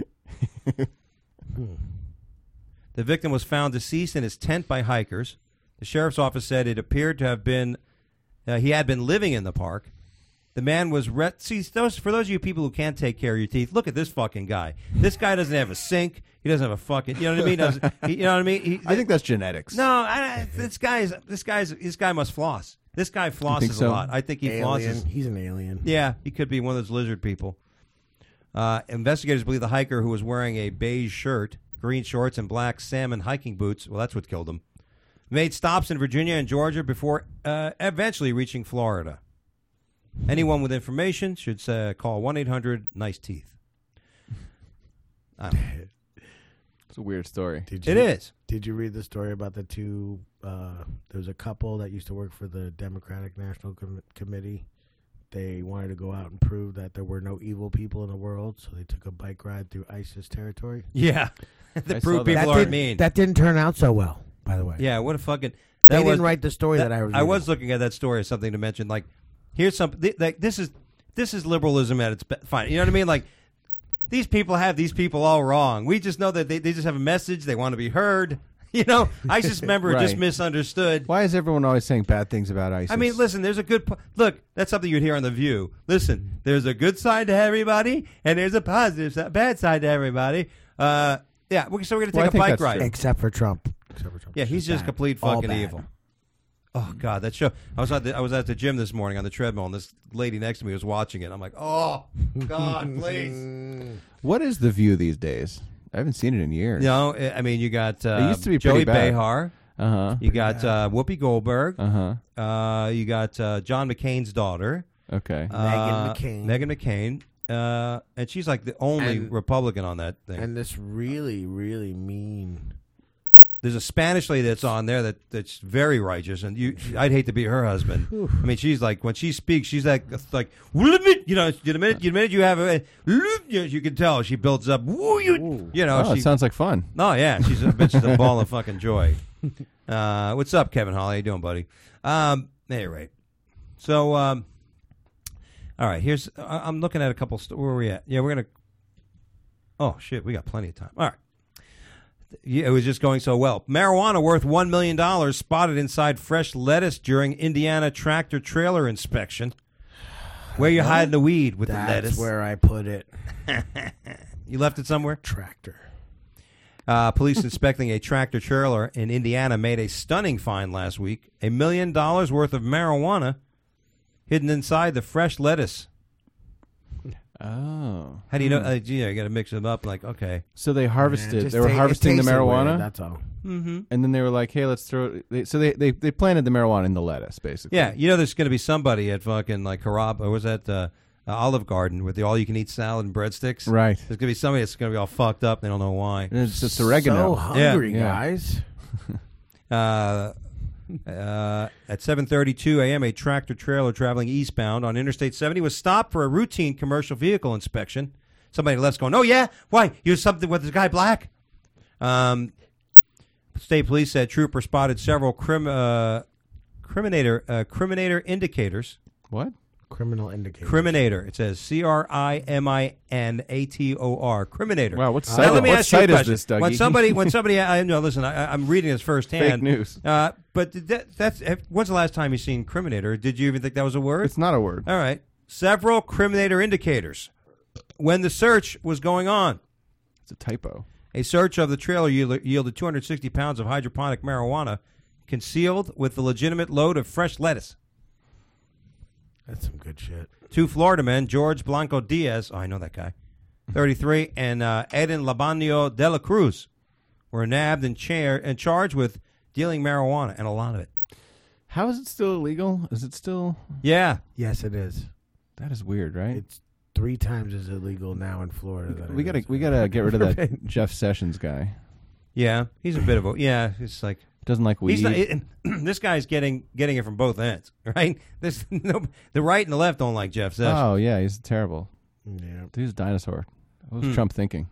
S4: The victim was found deceased in his tent by hikers. The sheriff's office said it appeared to have been uh, he had been living in the park. The man was re- see those for those of you people who can't take care of your teeth. Look at this fucking guy. This guy doesn't have a sink. He doesn't have a fucking. You know what I mean? Doesn't, he, you know what I mean? He,
S6: I think that's genetics.
S4: no. I, this guy's this guy's this guy must floss. This guy flosses
S6: think so?
S4: a lot. I think he
S5: Alien.
S4: flosses.
S5: He's an alien.
S4: Yeah, he could be one of those lizard people. Uh, investigators believe the hiker who was wearing a beige shirt, green shorts, and black salmon hiking boots, well, that's what killed him, made stops in Virginia and Georgia before uh, eventually reaching Florida. Anyone with information should uh, call one eight hundred nice teeth. I don't know.
S6: It's a weird story.
S5: Did
S4: It
S5: you,
S4: is.
S5: Did you read the story about the two? Uh, there was a couple that used to work for the Democratic National Com- Committee. They wanted to go out and prove that there were no evil people in the world, so they took a bike ride through ISIS territory.
S4: Yeah. the
S6: I
S4: proof
S6: saw that.
S4: people
S5: that
S4: aren't
S5: didn't,
S4: mean.
S5: That didn't turn out so well, by the way.
S4: Yeah, what a fucking...
S5: They
S4: That was,
S5: didn't write the story that, I was
S4: I
S5: reading.
S4: was looking at that story as something to mention. Like, here's something... Th- like, this is this is liberalism at its best. Fine. You know what I mean? Like, these people have these people all wrong. We just know that they, they just have a message. They want to be heard. You know? ISIS member
S6: Right.
S4: just misunderstood.
S6: Why is everyone always saying bad things about ISIS?
S4: I mean, listen, there's a good... Po- Look, that's something you'd hear on The View. Listen, there's a good side to everybody, and there's a positive side, bad side to everybody. Uh, yeah, we- so we're going to
S6: Well, I
S4: take a
S6: think
S4: bike
S6: that's
S4: ride.
S6: true.
S5: Except for Trump. Except for Trump.
S4: Yeah, he's just
S5: bad.
S4: complete
S5: All
S4: fucking
S5: bad.
S4: evil. Oh God, that show! I was at the I was at the gym this morning on the treadmill, and this lady next to me was watching it. I'm like, oh God, please.
S6: what is the View these days? I haven't seen it in years.
S4: You know, I mean, you got uh,
S6: It used to be
S4: Joey
S6: pretty bad.
S4: Behar,
S6: Uh huh.
S4: you got uh, Whoopi Goldberg,
S6: Uh huh.
S4: uh, you got uh, John McCain's daughter,
S6: Okay.
S4: uh,
S5: McCain.
S4: Meghan McCain, uh, and she's like the only
S5: And-
S4: Republican on that thing.
S5: And this really, really mean.
S4: There's a Spanish lady that's on there that, that's very righteous, and you, I'd hate to be her husband. I mean, she's like when she speaks, she's like like you know, the minute the minute you have a, you can tell she builds up. You know,
S6: oh,
S4: she,
S6: it sounds like fun.
S4: oh yeah, she's a bitch, is a ball of fucking joy. Uh, what's up, Kevin Holly? How you doing, buddy? Um, at any rate, so um, all right, here's I- I'm looking at a couple. St- where are we at? Yeah, we're gonna. Oh shit, we got plenty of time. All right. Yeah, it was just going so well. Marijuana worth one million dollars spotted inside fresh lettuce during Indiana tractor trailer inspection. Where you hiding the weed with
S5: That's
S4: the lettuce?
S5: where I put it.
S4: You left it somewhere?
S5: Tractor.
S4: Uh, police inspecting a tractor trailer in Indiana made a stunning find last week. A million dollars worth of marijuana hidden inside the fresh lettuce.
S6: Oh.
S4: How do you know? Uh, gee, you got to mix them up. Like, okay.
S6: So they
S5: Yeah,
S6: harvested.
S5: just
S6: they were
S5: ta- it
S6: harvesting the
S5: tasted
S6: marijuana,
S5: weird, that's all.
S4: Mm-hmm.
S6: and then they were like, "Hey, let's throw." They, so they, they they planted the marijuana in the lettuce, basically.
S4: Yeah, you know, there's going to be somebody at fucking like Harab, or was that uh, uh, Olive Garden with the all-you-can-eat salad and breadsticks?
S6: Right.
S4: There's going to be somebody that's going to be all fucked up. They don't know why.
S6: And it's just oregano.
S5: So hungry,
S6: Yeah.
S5: guys.
S4: Uh, uh, at seven thirty-two a.m., a tractor trailer traveling eastbound on Interstate seventy was stopped for a routine commercial vehicle inspection. Somebody left's going, oh, yeah? Why? You was something with this guy black? Um, state police said trooper spotted several crim, uh, criminator, uh, criminator indicators.
S6: What?
S5: Criminal indicator.
S4: Criminator. It says C R I M I N A T O R. Criminator.
S6: Wow, what
S4: Now,
S6: site,
S4: let me
S6: what
S4: ask you a
S6: site is
S4: question.
S6: this, Dougie?
S4: When somebody, when somebody, I know. Listen, I, I'm reading this firsthand.
S6: Fake news.
S4: Uh, but that, that's when's the last time you seen criminator? Did you even think that was a word?
S6: It's not a word.
S4: All right. Several criminator indicators. When the search was going on,
S6: It's a typo.
S4: a search of the trailer yield- yielded two hundred sixty pounds of hydroponic marijuana, concealed with a legitimate load of fresh lettuce.
S5: That's some good shit.
S4: Two Florida men, George Blanco Diaz, oh, I know that guy, thirty-three, and uh, Eden Labanio de la Cruz were nabbed and, chair- and charged with dealing marijuana, and a lot of it.
S6: How is it still illegal? Is it still?
S4: Yeah.
S5: Yes, it is.
S6: That is weird, right?
S5: It's three times as illegal now in Florida. Than
S6: we
S5: it
S6: gotta
S5: is
S6: we
S5: in-
S6: gotta get rid of that Jeff Sessions guy.
S4: Yeah. He's a bit of a, yeah, it's like,
S6: Doesn't like weed.
S4: he's not, it, this guy's getting getting it from both ends, right? This, no, the right and the left don't like Jeff Sessions.
S6: oh yeah, he's terrible.
S5: Yeah.
S6: Dude's a dinosaur. What was
S4: Hmm.
S6: Trump thinking?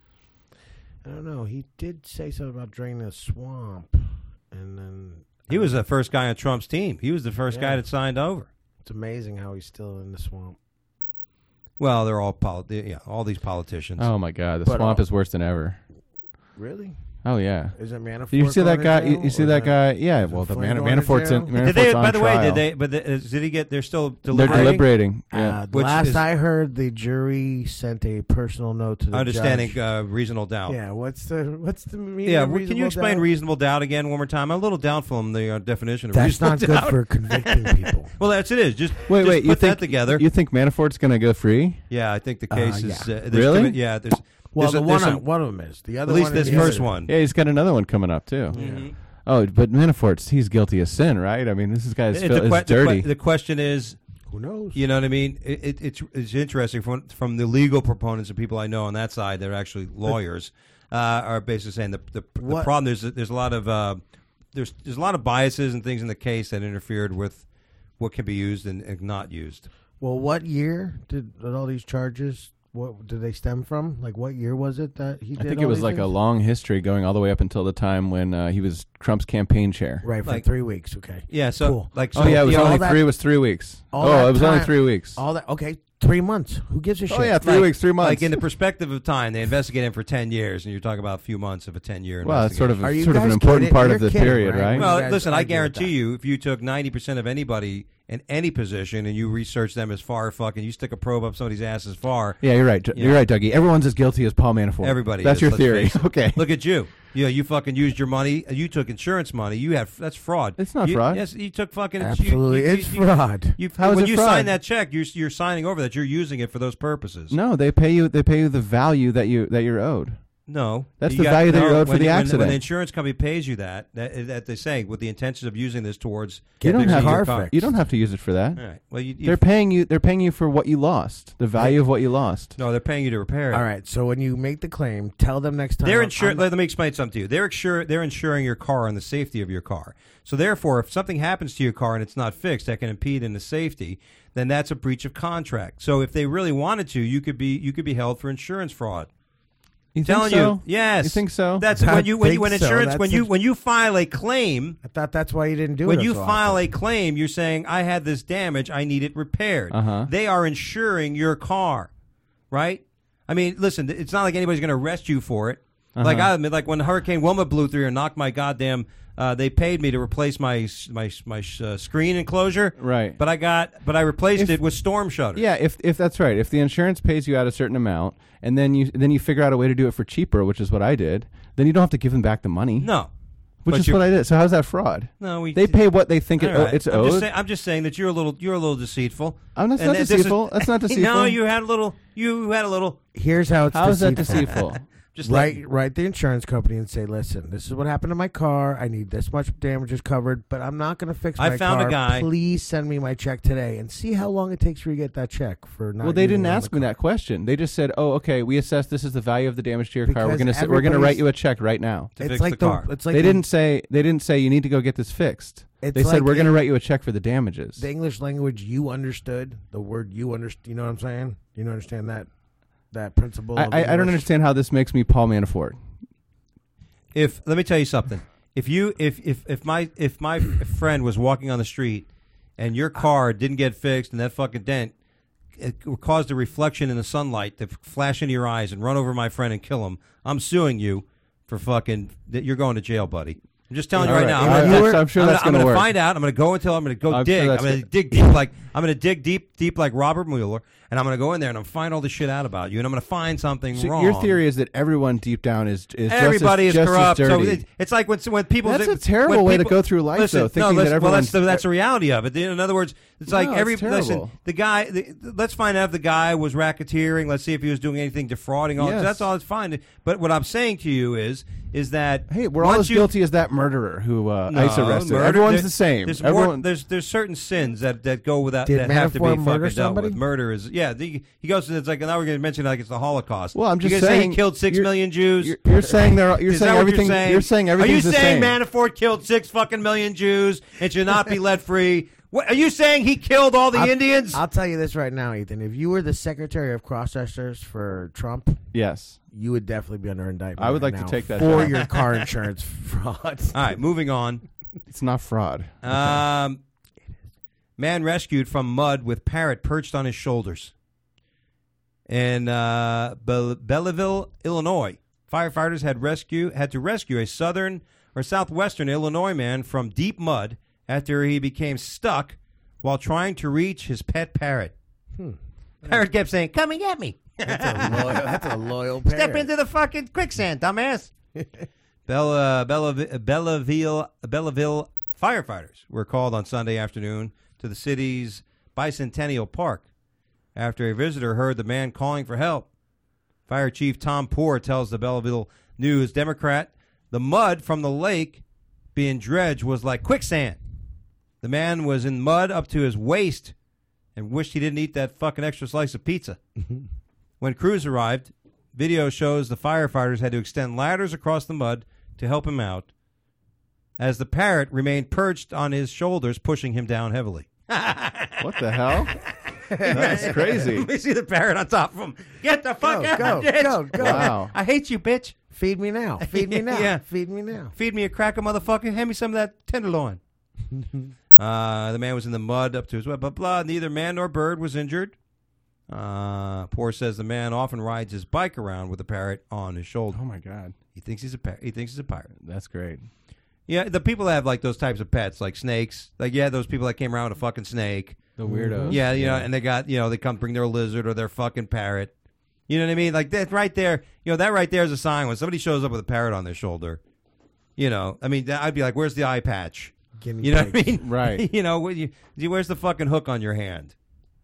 S5: I don't know. He did say something about draining a swamp, and then
S4: He was the first guy on Trump's team. He was the first guy
S5: Yeah.
S4: that signed over.
S5: It's amazing how he's still in the swamp.
S4: Well, they're all poli- yeah, all these politicians.
S6: Oh my God, the
S5: But,
S6: swamp
S5: uh,
S6: is worse than ever.
S5: Really?
S6: Oh yeah.
S5: Isn't Manafort?
S6: You see that
S5: going to
S6: guy?
S5: jail,
S6: You, you see
S5: or
S6: that
S5: is
S6: guy? Yeah.
S5: is
S6: Well, the
S5: Flynn
S6: Man-
S5: going to
S6: Manafort's in.
S5: jail?
S6: Manafort's
S4: did they?
S6: on
S4: By the way,
S6: trial.
S4: did they? But the, uh, did he get? They're still
S6: They're
S4: deliberating.
S6: deliberating. Yeah.
S5: Uh,
S4: Which
S5: last
S4: is-
S5: I heard, the jury sent a personal note to the
S4: Understanding
S5: judge.
S4: uh, reasonable doubt.
S5: Yeah. What's the what's the meaning?
S4: Yeah,
S5: of
S4: well, can you
S5: reasonable
S4: explain
S5: doubt?
S4: reasonable doubt again one more time? I'm a little doubtful on the uh, definition of
S5: That's
S4: reasonable
S5: not good
S4: doubt.
S5: for convicting people.
S4: Well, that's it is. Just
S6: Wait,
S4: just
S6: wait.
S4: Put
S6: You
S4: that
S6: think
S4: together?
S6: You think Manafort's gonna go free?
S4: yeah, I think the
S5: Uh,
S4: case
S5: yeah.
S4: is uh, there's
S6: Really?
S4: commi- yeah, there's.
S5: Well,
S4: there's
S5: the
S4: a-
S5: one
S4: there's
S5: on,
S4: some-
S5: one of them is the
S4: at
S5: other.
S4: least
S5: one
S4: this
S5: and the
S4: first
S5: other.
S4: one.
S6: Yeah, he's got another one coming up too.
S4: Mhm.
S6: Oh, but Manafort's he's guilty of sin, right? I mean, this is guy's
S4: It-
S6: fil-
S4: the, que-
S6: is dirty.
S4: The, que- the question is,
S5: Who knows?
S4: You know what I mean? It, it, it's it's interesting from from the legal proponents and people I know on that side that are actually lawyers uh, are basically saying the the, the problem there's there's a lot of uh, there's there's a lot of biases and things in the case that interfered with what can be used and, and not used.
S5: Well, what year did, did all these charges? What did they stem from? Like, what year was it that he did?
S6: I think
S5: all
S6: it was
S5: these
S6: like
S5: things?
S6: a long history going all the way up until the time when uh, he was Trump's campaign chair.
S5: Right, for
S4: like-
S5: three weeks. Okay.
S4: Yeah. So
S5: Cool.
S4: like so
S6: Oh yeah, it was
S5: you know,
S6: only
S5: all that-
S6: three. It was three weeks.
S5: all
S6: Oh,
S5: that
S6: it was only
S5: time-
S6: three weeks.
S5: All that. Okay, three months. Who gives a shit?
S6: Oh yeah, three
S4: like-
S6: weeks, three months.
S4: Like in the perspective of time, they investigate him for ten years, and you're talking about a few months of a ten-year.
S6: well, it's sort of
S5: Are
S6: a,
S5: you
S6: sort of an
S5: guys
S6: important
S5: kidding?
S6: part
S5: You're
S6: of the
S5: kidding,
S6: period,
S5: right?
S6: right?
S5: Well,
S4: Well,
S5: guys
S4: listen, I
S5: argue with
S4: guarantee
S5: that.
S4: you, if you took ninety percent of anybody in any position and you research them as far fucking, you stick a probe up somebody's ass as far.
S6: Yeah, you're right.
S4: Yeah.
S6: You're right, Dougie. Everyone's as guilty as Paul Manafort.
S4: Everybody
S6: That's
S4: is,
S6: your
S4: let's
S6: theory.
S4: face it.
S6: Okay.
S4: Look at you. Yeah, you fucking used your money. You took insurance money. You had that's fraud.
S6: It's not
S4: You-
S6: fraud.
S4: Yes, you took fucking. you-
S5: Absolutely,
S4: you- you-
S5: it's
S4: you-
S5: fraud.
S4: You,
S6: How is
S4: when
S6: it
S4: you
S6: fraud?
S4: sign that check, you're you're signing over that you're using it for those purposes.
S6: No, they pay you. They pay you the value that you that you're owed.
S4: No,
S6: That's
S4: You
S6: the
S4: got-
S6: value that
S4: no,
S6: you're owed for
S4: when-
S6: the
S4: when-
S6: accident.
S4: When the insurance company pays you that, that, that they say with the intentions of using this towards
S6: You don't
S4: fixing
S6: have
S4: your
S5: car
S4: car.
S5: fixed.
S6: You don't have to use it for that.
S4: All right. Well, you, you
S6: They're paying you. They're paying you for what you lost. The value of what you lost.
S4: no, they're paying you to repair it.
S5: All right. So when you make the claim, tell them next time.
S4: They're
S5: I'm-
S4: insuring.
S5: I'm-
S4: Let me explain something to you. They're insure, They're insuring your car and the safety of your car. So therefore, if something happens to your car and it's not fixed, that can impede in the safety. Then that's a breach of contract. So if they really wanted to, you could be you could be held for insurance fraud.
S6: You
S4: Telling
S6: think so?
S4: you, yes.
S6: You think so?
S4: That's
S5: I
S4: when you when you
S5: think
S4: when
S5: so.
S4: insurance when
S5: That's
S4: you
S5: a-
S4: when you file a claim.
S5: I thought that's why you didn't do
S4: When
S5: it.
S4: you
S5: so
S4: file
S5: often.
S4: a claim, you're saying I had this damage, I need it repaired.
S6: Uh-huh.
S4: They are insuring your car, right? I mean, listen, it's not like anybody's going to arrest you for it. Like I admit, like when Hurricane Wilma blew through here and knocked my goddamn, uh, they paid me to replace my my my uh, screen enclosure.
S6: Right.
S4: But I got, but I replaced
S6: If-
S4: it with storm shutters.
S6: Yeah, if if that's right, if the insurance pays you out a certain amount, and then you then you figure out a way to do it for cheaper, which is what I did, then you don't have to give them back the money.
S4: No.
S6: which
S4: but
S6: is
S4: you're-
S6: what I did. So how's that fraud?
S4: No, we
S6: They pay what they think it,
S4: All right.
S6: it's
S4: I'm
S6: owed.
S4: Just say, I'm just saying that you're a little you're a little deceitful.
S6: Oh, that's
S4: And
S6: not
S4: this is-
S6: deceitful. That's not deceitful.
S4: No, you had a little. You had a little.
S5: Here's how it's
S6: How is that
S5: deceitful.
S6: deceitful?
S4: Just
S5: write
S4: like,
S5: write the insurance company and say, listen, this is what happened to my car. I need this much damages covered, but I'm not going to fix
S4: I
S5: my
S4: found a
S5: car.
S4: guy-
S5: Please send me my check today and see how long it takes for you to get that check for not.
S6: Well, they
S5: using
S6: didn't
S5: it on
S6: ask
S5: the
S6: me
S5: car.
S6: that question. They just said, "Oh, okay, we assess this is the value of the damage to your car. We're
S5: Because
S6: gonna s- we're gonna write
S5: everybody's-
S6: you a check right now."
S4: to
S5: It's
S4: fix
S5: like
S4: the car.
S5: It's like
S6: they
S5: the-
S6: didn't say they didn't say you need to go get this fixed.
S5: It's
S6: They said
S5: like
S6: we're going to
S5: in-
S6: write you a check for the damages.
S5: the English language you understood. The word you understood. You know what I'm saying? You don't understand that that principle.
S6: I,
S5: of
S6: I, I don't
S5: English?
S6: understand how this makes me Paul Manafort.
S4: If let me tell you something. If you if if if my if my friend was walking on the street and your car didn't get fixed and that fucking dent it caused a reflection in the sunlight to flash into your eyes and run over my friend and kill him, I'm suing you for fucking that you're going to jail, buddy. I'm just telling you
S6: All
S4: right,
S6: right.
S4: now.
S6: All
S4: I'm
S6: right.
S4: gonna,
S6: I'm- I'm sure
S4: I'm
S6: that's
S4: gonna,
S6: gonna
S4: I'm
S6: work.
S4: find out. I'm gonna go until I'm gonna go
S6: I'm sure
S4: dig.
S6: that's
S4: I'm gonna
S6: gonna-
S4: dig deep like I'm gonna dig deep deep like Robert Mueller, and I'm gonna go in there and I'm find all this shit out about you, and I'm gonna find something
S6: So
S4: wrong.
S6: your theory is that everyone deep down is is
S4: Everybody
S6: just
S4: is
S6: as, just
S4: corrupt.
S6: As
S4: So
S6: dirty.
S4: it, it's like when when people.
S6: That's a
S4: when
S6: terrible way to
S4: people-
S6: go through life,
S4: listen,
S6: though,
S4: no,
S6: thinking
S4: listen,
S6: that
S4: well, that's
S6: everyone's-
S4: the, that's the reality of it. In other words, it's like
S6: No,
S4: every
S6: it's terrible.
S4: listen. The guy. The, let's find out if the guy was racketeering. Let's see if he was doing anything defrauding. All
S6: Yes.
S4: that's all. It's fine. But what I'm saying to you is is that
S6: Hey, we're all
S4: once
S6: as
S4: you,
S6: guilty as that murderer who uh,
S4: No,
S6: ICE arrested.
S4: murder-
S6: Everyone's
S4: there-
S6: the same.
S4: There's,
S6: Everyone.
S4: more, there's there's certain sins that, that go without
S5: Did
S4: that have to be
S5: Manafort
S4: fucking
S5: murder
S4: dealt
S5: somebody?
S4: with. Murder is yeah. The, he goes. It's like now we're going to mention like it's the Holocaust.
S6: Well, I'm
S4: You're
S6: just
S4: gonna say
S6: saying
S4: he killed six
S6: you're-
S4: million Jews.
S6: You're, you're saying they're. You're
S4: Is
S6: saying
S4: that what
S6: everything.
S4: You're saying,
S6: You're saying
S4: Are
S6: everything's
S4: you
S6: the
S4: saying
S6: same.
S4: Manafort killed six fucking million Jews and should not be let free? What, are you saying he killed all the
S5: I'll-
S4: Indians?
S5: I'll tell you this right now, Ethan. If you were the Secretary of Cross-Dressers for Trump,
S6: Yes.
S5: you would definitely be under indictment.
S6: I would
S5: right
S6: like to
S5: now
S6: take that
S5: for
S6: job.
S5: your car insurance fraud.
S4: all right, moving on.
S6: It's not fraud.
S4: Um, man rescued from mud with parrot perched on his shoulders. In uh, Be- Belleville, Illinois, firefighters had rescue had to rescue a southern or southwestern Illinois man from deep mud after he became stuck while trying to reach his pet parrot.
S5: Hmm.
S4: Parrot kept saying, "Come and get me."
S5: That's a loyal, that's a loyal parent.
S4: Step into the fucking quicksand, dumbass. Bella, Bella, Belleville, Belleville firefighters were called on Sunday afternoon to the city's Bicentennial Park after a visitor heard the man calling for help. Fire Chief Tom Poor tells the Belleville News Democrat the mud from the lake being dredged was like quicksand. The man was in mud up to his waist and wished he didn't eat that fucking extra slice of pizza. When crews arrived, video shows the firefighters had to extend ladders across the mud to help him out, as the parrot remained perched on his shoulders, pushing him down heavily.
S6: What the hell? That's crazy.
S4: Let me see the parrot on top of him. Get the fuck
S5: Go,
S4: out,
S5: go,
S4: bitch.
S5: go, go.
S6: Wow.
S4: I hate you, bitch.
S5: Feed me now. Feed me now.
S4: Yeah.
S5: Feed me now.
S4: Feed me a cracker, motherfucker. Hand me some of that tenderloin. uh, the man was in the mud up to his blah, blah, blah. Neither man nor bird was injured. Uh, Poor says the man often rides his bike around with the parrot on his shoulder.
S6: Oh my God.
S4: He thinks he's a par- he thinks he's a pirate.
S6: That's great.
S4: Yeah, the people that have like those types of pets, like snakes. Like yeah, those people that came around with a fucking snake.
S6: The weirdos.
S4: Yeah, you know, and they got, you know, they come bring their lizard or their fucking parrot. You know what I mean? Like that right there, you know, that right there is a sign when somebody shows up with a parrot on their shoulder. You know, I mean, I'd be like, where's the eye patch?
S5: Guinea
S4: You know what I
S5: pigs.
S4: mean?
S6: Right.
S4: You know, where you, where's the fucking hook on your hand?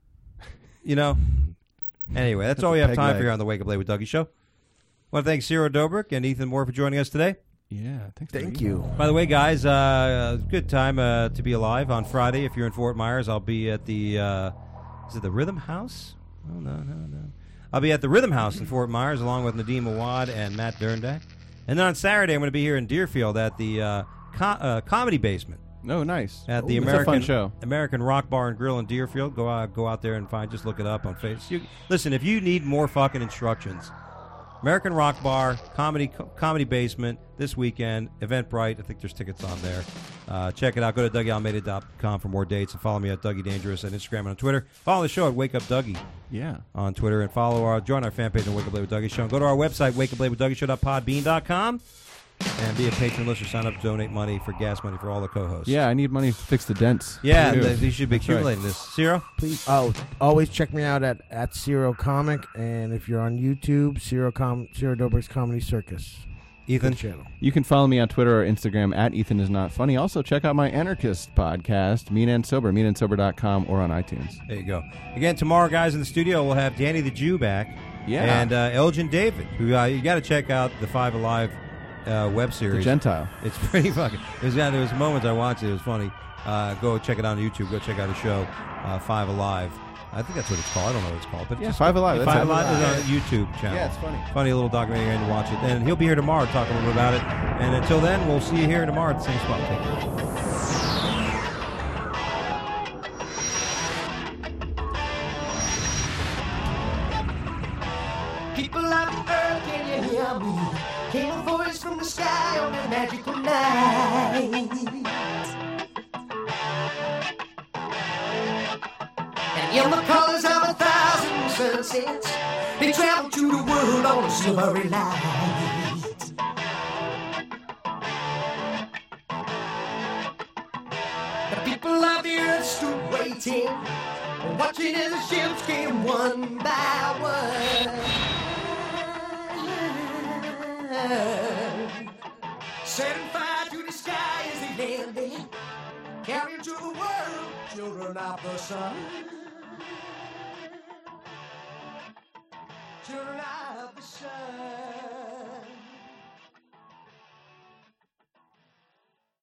S4: You know? Anyway, that's,
S6: That's
S4: all
S6: a
S4: we have
S6: peg
S4: time
S6: leg.
S4: for here on the Wake Up Late with Dougie show. I want to thank Ciro Dobrik and Ethan Moore for joining us today.
S6: Yeah. Thanks.
S5: Thank
S6: Dougie.
S5: you.
S4: By the way, guys, uh, good time uh, to be alive on Friday. If you're in Fort Myers, I'll be at the, uh, is it the Rhythm House? Oh, no, no, no. I'll be at the Rhythm House in Fort Myers along with Nadeem Awad and Matt Derndak. And then on Saturday, I'm going to be here in Deerfield at the uh, co- uh, Comedy Basement.
S6: Oh, nice.
S4: At the
S6: Ooh,
S4: American
S6: It's a fun show.
S4: American Rock Bar and Grill in Deerfield. Go out, go out there and find. Just look it up on Facebook. You, listen, if you need more fucking instructions, American Rock Bar, comedy comedy basement this weekend. Eventbrite. I think there's tickets on there. Uh, check it out. Go to Dougie Almeida dot com for more dates and follow me at Dougie Dangerous on Instagram and on Twitter. Follow the show at Wake Up Dougie
S6: Yeah.
S4: on Twitter and follow our join our fan page on Wake Up Late with Dougie Show. And go to our website wake up late with dougie show dot podbean dot com. And be a patron listener. Sign up to donate money for gas money for all the co-hosts.
S6: Yeah, I need money to fix the dents.
S4: Yeah,
S6: Too.
S4: th- you should be
S6: That's right.
S4: accumulating this. Ciro?
S5: Please, oh, always check me out at at Ciro Comic, and if you're on YouTube, Ciro Com Ciro Dobrik's Comedy Circus.
S4: Ethan?
S5: Good channel.
S6: You can follow me on Twitter or Instagram at Ethan is not funny. Also, check out my Anarchist podcast, Mean and Sober, mean and sober dot com or on iTunes.
S4: There you go. Again, tomorrow, guys, in the studio, we'll have Danny the Jew back.
S6: Yeah.
S4: And uh, Elgin David, who uh, you got to check out the Five Alive uh, web
S6: The
S4: series.
S6: Gentile.
S4: It's pretty fucking. There's yeah, there was moments I watched it. It was funny. Uh, go check it out on YouTube. Go check out his show, uh, Five Alive. I think that's what it's called. I don't know what it's called, but
S6: Yeah,
S4: just
S6: Five Alive. That's
S4: Five
S6: it.
S4: Alive is on a YouTube channel.
S6: Yeah, it's funny.
S4: Funny little documentary, and watch it. And he'll be here tomorrow talking a little bit about it. And until then, we'll see you here tomorrow at the same spot. Take care.
S2: People of the earth, can you hear me? Came a voice from the sky on a magical night. And in the colors of a thousand sunsets, they travel to the world on a silvery light. The people of the earth stood waiting, watching as the ships came one by one. Setting fire to the sky as they landed, carrying to the world children of the sun. Children of the sun.